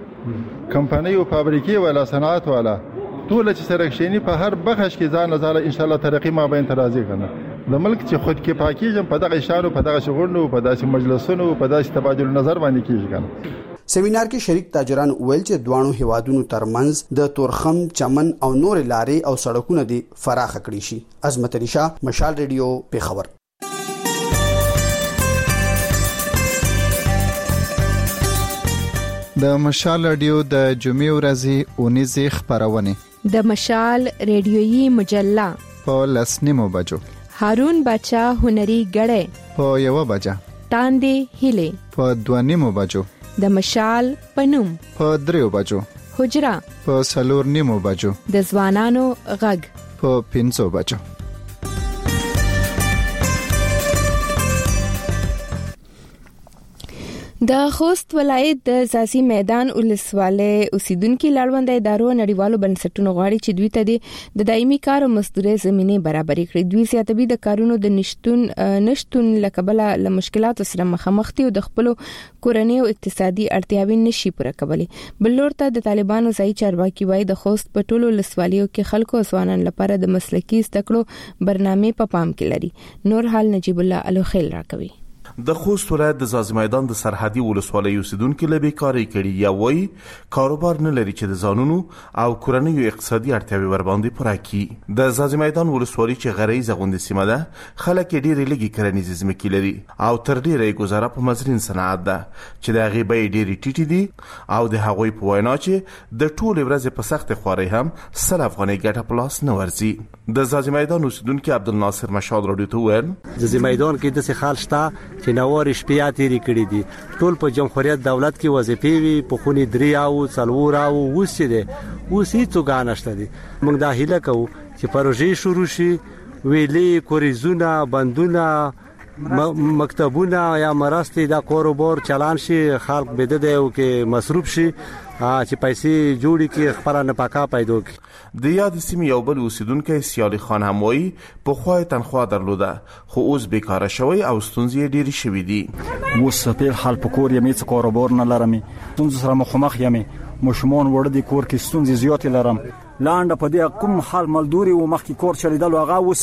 کمپنۍ او فابریکې والا صنعت والا ټول چې سره شینی په هر بخش کې ځان نظر ان شاء الله ترقی ما به ترازی کنه. د ملک چې خود کې پاکیږي په دغه شانو په دغه شغلونو په داسې مجلسونو په داسې تبادل نظر باندې کیږي کنه. سیمینار کې شریک تاجران ویل چې دوانو هیوادونو ترمنځ د تورخم، چمن او نور لارې او سړکونه دي فراخ کړي شي. عظمت علي شاه، مشال ریډیو، پیښور. د مشال ریډیو د جمعې ورځې اونیزه خبرونه د مشال ریډیويي مجله په لسنیمو بجو، هارون بچا هنري غړې په یو بجه، تاندې هله په دوانیمو بجو، د مشال پنوم په دریو بجو، حجرا په سلور نیمو بجو، د ځوانانو غږ په پنځو بجو. د خوست ولایت د ځاځي میدان ولسوالۍ اوسیدونکو لاړوند ادارو نړیوالو بنسټونو غواړي چې دوی ته د دایمي کار او مزدوري زمينه برابرې کړي. دوی زیاتوي د کارونو د نشټون نشټون لکبله له مشکلاتو سره مخامخ دي او د خپل کورنۍ او اقتصادي اړتیاوې نشي پوره کولی. بلور ته د طالبانو ځای چارواکي وایي د خوست په ټولو ولسوالیو کې خلکو ځوانان لپاره د مسلکي زده کړو برنامه په پام کې لري. نور حال نجیب الله الوخیل راکوي. د خوست ولایت د ځاځي میدان د سرحدي ولسوالۍ اوسیدونکو له بیکاری کړي یا وایي کاروبار نه لري چې د ځانونو او کورنۍ اقتصادي اړتیاوې ور باندې پوره کړي. د ځاځي میدان ولسوالۍ چې غریزه غونډه سیمه ده خلک ډېر لږی کرنیز ځمکې لري او تر ډیره گزاره په مزرین صنعت ده چې د هغې بیې ډېرې ټیټې دي او د هغوی په وینا چې د ټولې ورځې په سخت خوارۍ هم سل افغانۍ ګټه په لاس نه ورځي. د ځاځي میدان اوسیدونکو عبدالناصر مشال راډیو ته وویل ځاځي میدان کې داسې حال شته چې نوارې شپې تیرې کړې دي. ټول په جمهوریت دولت کې وظیفې وي په خوني درې او څلور او اوس دي اوس هیڅ غانشته دي. موږ دا هیله کوو چې پروژې شروع شي ویلې کوریزونه بندونه مکتبونه یا مرستې دا کاروبار چلان شي خلک بده دی او کې مصروف شي چې پیسې جوړي کې خپل نه پاکا پیدا کی. د یاد سیمې یو بل اوسیدونکو سیالي خان هم وایي په خوای تنخوا درلوده خو اوس بیکاره شوی او ستونزې ډېرې شوې دي. اوس په حال په کور یې څه کاروبار نه لرم ستونزې سره مخامخ یم مشمون وړ دي کور کې ستونزې زیاتې لرم لاندې په دې کوم حال ملدوري او مخکې کور چلیدل هغه اوس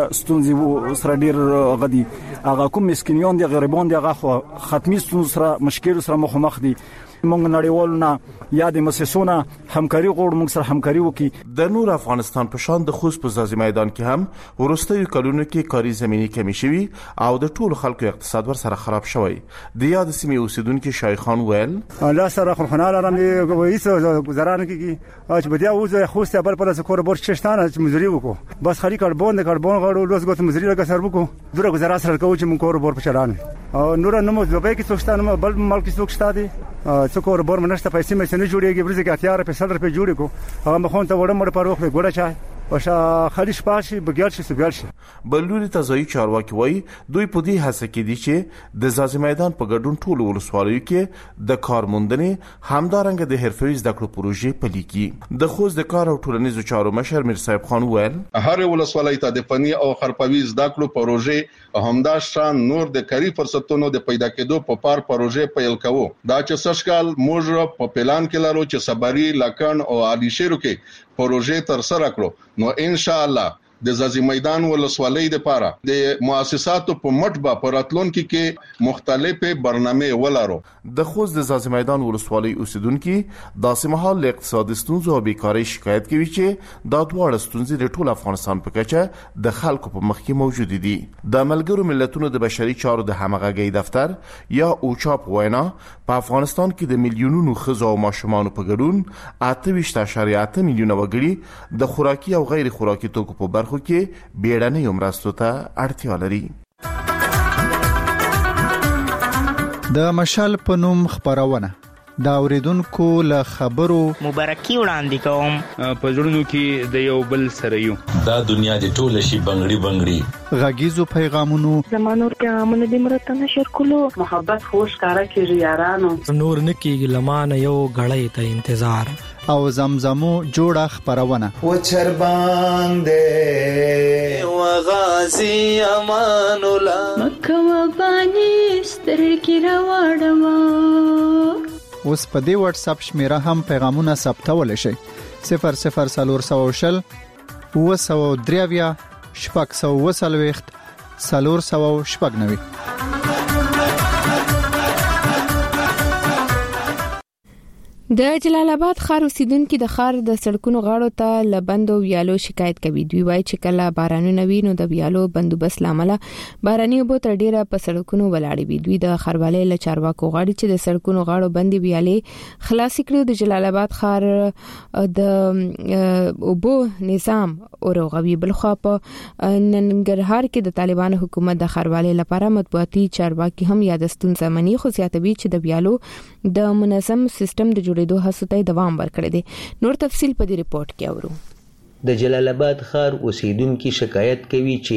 ستونزې سره ډېر غدي هغه کوم مسکینیان دي غریبان دي هغه ختمي ستونزې سره مشکل سره مخامخ دي. موږ نړیوالونه یا د مسسونه همکاري غوړ موږ سره همکاري وکي. د نور افغانستان په شان د خوست په ځاځي میدان کې هم ورستوي کلونو کې کاري زميني کمی شوي او د ټولو خلکو اقتصاد ور سره خراب شوی. د یاد سیمې اوسیدونکو شای خان ویل الله سره خو خنال رم وایس گزاران کې چې بیا اوس خوست بل پر څه کور بور چشتانه چې مزري وکړو بس خالي کاربون د کاربون غړو لوس غوت مزري لګه سر وکړو دوره گزارا سره کوو چې مون کور بور په چلان او نور نو مو زبې کې څوښتانه بل ملک څوښتا دي څو کور بور منشته پیسې مې نه جوړيږي ورځي کې اتیار په سل روپے جوړې کو هغه مخون ته وړم مړ پروخ ګوډه چای وشا خالي شپاشي بګیال شي سګال شي. بلوري تزای چارواکي وای دوی په دې هڅه کې دي چې د ځاځي میدان په ګډون ټول ولسوالیو کې د کارموندنې همدارنګه د حرفوي زده کړو پروژې پلي کړي. د خوست د کار او ټولنیزو چارو مشر میر صاحب خان ویل هر ولسوالۍ ته د فني او حرفوي زده کړو پروژې همدا شان نور د کاري فرصتونو د پیدا کېدو په پار پروژې پیل کوو. دا چې سشکال موږ په پلان کې لرو چې صبري لکن او علي شیرو کې پروژې تر سره کړو نو ان شاء الله د ځاځي میدان ولسوالۍ لپاره د مؤسساتو په مټبه پراتلونکو کې مختلفه برنامه ولرو. د خوست د ځاځي میدان ولسوالۍ اوسیدونکو داسې مهال اقتصادي ستونزو او بیکاری شکایت کوي چې دا دواړه ستونزې د ټول افغانستان په کچه د خلکو په مخ کې موجود دي. د ملګرو ملتونو د بشري چارو د همغږي دفتر یا اوچا په وینا په افغانستان کې د میلیونونو ښځو او ماشومان په ګډون اته ویشت اعشاریه اته میلیونه وګړي د خوراکي او غیر خوراکي توکو په خو کې بیړنۍ مرستو ته اړتیا لري. د مشال په نوم خبرونه دا اوریدونکو له خبرو مبارکي وړاندې کوم په ژوندونو کې د یو بل سره یو دا دنیا د ټوله شي بنگړي بنگړي غږیزو پیغامونو زمانو پیغامونه د مرتنه شر کولو محبت خوش کارا کې یارانو نور نکي لمانه یو غړې ته انتظار او زمزمو جوړه خبرونه و چر باندې و غازی امان الله مکه و باندې سترګې راوړم. اوس په دې واتس اپ شمیره هم پیغامونه ثبتول شي صفر صفر سلور سو شل و سو دریویا شپږ سو وسلويخت سلور سو شپږ نوي. د جلال آباد ښار اوسیدونکو د ښار د سړکونو غاړو ته لبندو ویالو شکایت کوي. دوی وایي چې کله بارانونه وي نو د ویالو بندوبست لامل باراني اوبه تر ډیره په سړکونو ولاړې وي. دوی د ښاروالۍ له چارواکو غواړي چې د سړکونو غاړو بندي ویالې خلاص کړي. د جلال آباد ښار د اوبو نظام اوروغوي. بلخوا په ننګرهار کې د طالبان حکومت د ښاروالۍ لپاره مطبوعاتي چارواکي هم یادستون زمني خو زیاتوي چې د ویالو د منظم سیستم د جوړېدو هڅو ته دوام ورکړي دي. نور تفصيل په دې ریپورت کې اورو. د جلال آباد ښار اوسیدونکو شکایت کوي چې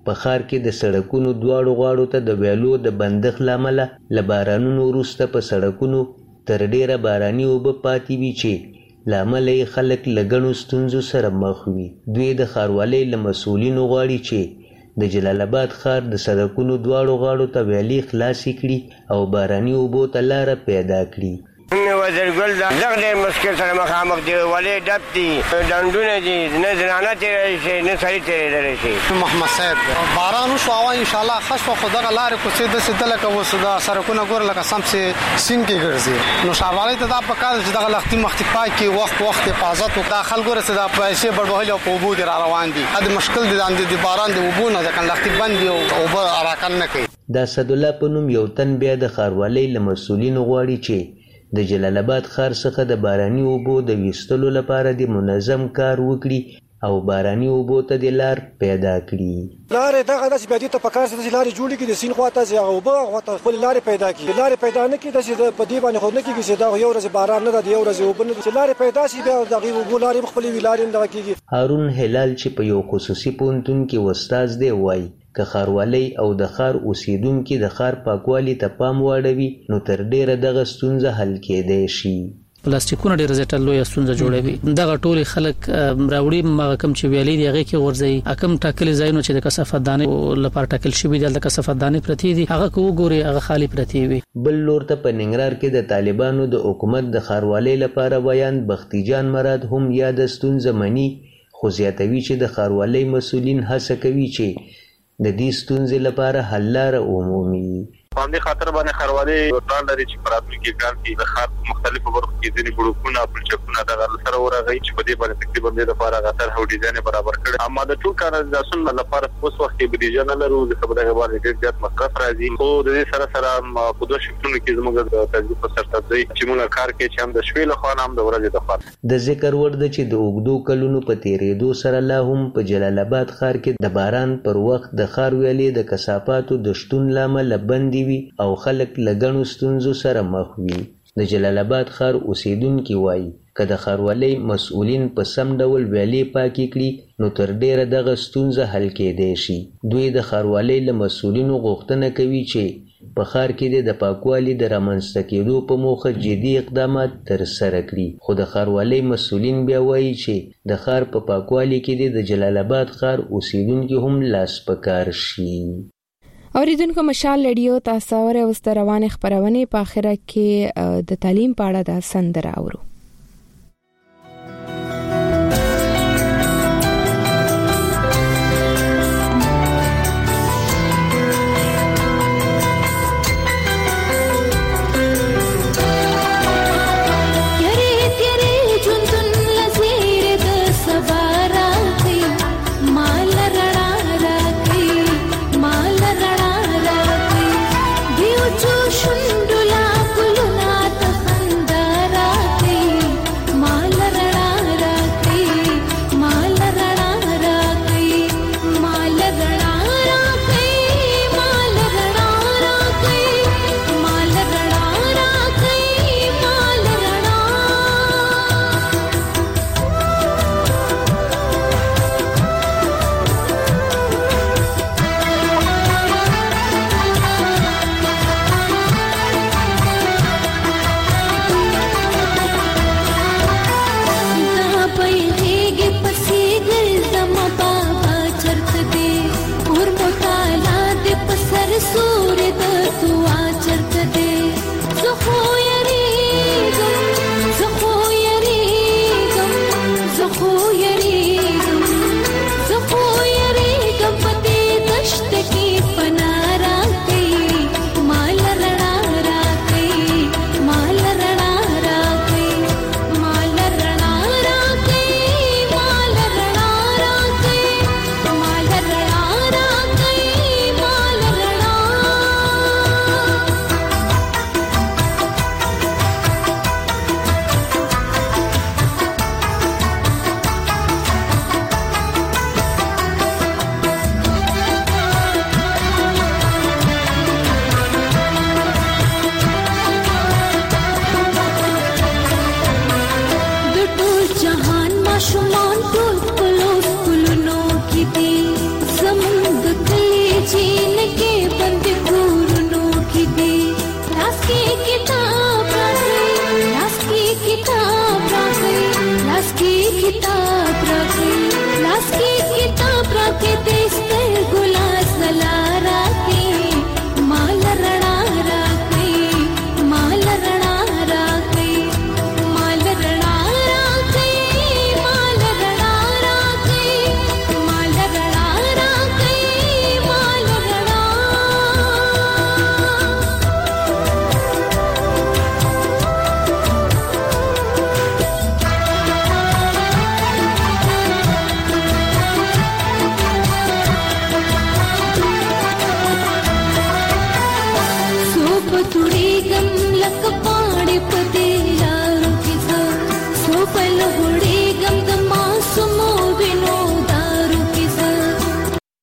په ښار کې د سړکونو دواړو غاړو ته د ویالو د بندښت له امله له بارانونو وروسته په سړکونو تر ډیره باراني اوبه پاتې وي چې له امله یې خلک له ګڼو ستونزو سره مخ وي. دوی د ښاروالۍ له مسؤلینو غواړي چې د جلال آباد ښار د سړکونو دواړو غاړو ته ویالې خلاصې کړي او باراني اوبو ته لاره پیدا کړي. وزیرګل دغه ډېر مشکل سره مخامخ دي، ولې ډب دي، ډنډونه دي، نه زنانه تېرېدلی شي نه سړي تېرېدلی شي. محمد صاحب باران وشو او انشاءالله ښه شوه، خو دغه لارې کوڅې داسې ده لکه اوس دا سړکونه ګوره لکه سمسې سیند کې ګرځي. نو ښاروالۍ ته دا پکار ده چې دغه لښتي مختي پاک کړي، وخت وخت حفاظت وکړي. دا خلک ګوره چې دا پیسې بډوهلي او په اوبو دې را روان دي. دا د مشکل دي د باران د اوبو نه ځکه لښتي بند دي او اوبه راکن نه کوي. د اسدالله په نوم یو تن بیا د ښاروالۍ له مسؤلینو غواړي چې د جلال آباد ښار څخه د باراني اوبو د ویستلو لپاره د منظم کار وکړي او باراني اوبو ته د لار پیدا کړي. لارې دغه داسې بیا دې ته پکار چې داسې لارې جوړې کړي، د سیند خوا ته چې هغه اوبه هغه ته خپلې لارې پیدا کړي. لارې پیدا نه کړي داسې په دې باندې خو نه کېږي چې دا یو ورځ باران نه ده، د یو ورځ اوبه نه ده. چې لارې پیدا شي بیا د هغې اوبو لارې هم خپلې وي، لارې هم دغه کېږي. هارون هلال چې په یو خصوصي پوهنتون کې استاد دی وایي که ښاروالۍ او د ښار اوسیدونکي د ښار پاکوالي ته پام واړوي نو تر ډیره دغه ستونزه حل کېدای شي. پلاستیکونه ډېر زیاته لویه ستونزه جوړوي. دغه ټولې خلک راوړي هغه کوم چې ویالې دي هغې کې غورځوي. کوم ټاکلي ځایونه چې د کثافت دانې لپاره ټاکل شوي دي هلته کثافت دانې پرتې دي، هغه که وګورې هغه خالي پرتې وي. بل لور ته په ننګرهار کې د طالبانو د حکومت د ښاروالۍ لپاره ویان بختي جان مراد هم یاده ستونزه مني، خو زیاتوي چې د ښاروالۍ مسؤلین هڅه کوي چې د دې ستونزې لپاره حل لاره ومومي. په همدې خاطر باندې ښاروالۍ پلان لري چې په راتلونکي کال کې د ښار په مختلفو برخو کې ځینې بړوکونه پلچکونه دغه سره ورغوي چې په دې باندې تقریبا دې لپاره هغه طرح او ډیزاین برابر کړي. اما د ټول کانالیزاسیون لپاره اوس وخت کې بودیجه نه لرو، ځکه په دغه باندې ډېر زیات مصرف راځي. خو د دې سره سره په دوه شفتونو کې زموږ د تجربې په سرته دی چې موږ کار کوي چې هم د شپې له خوا هم د ورځې د خوا. د ذکر وړ ده چې د اوږدو کلونو په تیریدو سره لا هم په جلال آباد ښار کې د باران پر وخت د ښار ویالې د کثافاتو د شتون له امله بندې وي او خلک لګڼو ستونزو سره مخ وي. د جلال آباد ښار اوسیدونکي وایي که د ښاروالۍ مسؤلین په سم ډول ویالې پاکې کړي نو تر ډیره دغه ستونزه حل کېدای شي. دوی د ښاروالۍ له مسؤلینو غوښتنه کوي چې په ښار کې د پاکوالي د رامنځته کېدو په موخه جدي اقدامات ترسره کړي. خو د ښاروالۍ مسؤلین بیا وایي چې د ښار په پاکوالي کې د جلال آباد ښار اوسیدونکي هم لاس په کار شي. اوریدونکو مشال رادیو تاسو اوره اوس روانه خبرونه په اخره کې د تعلیم په اړه د سندره اورو.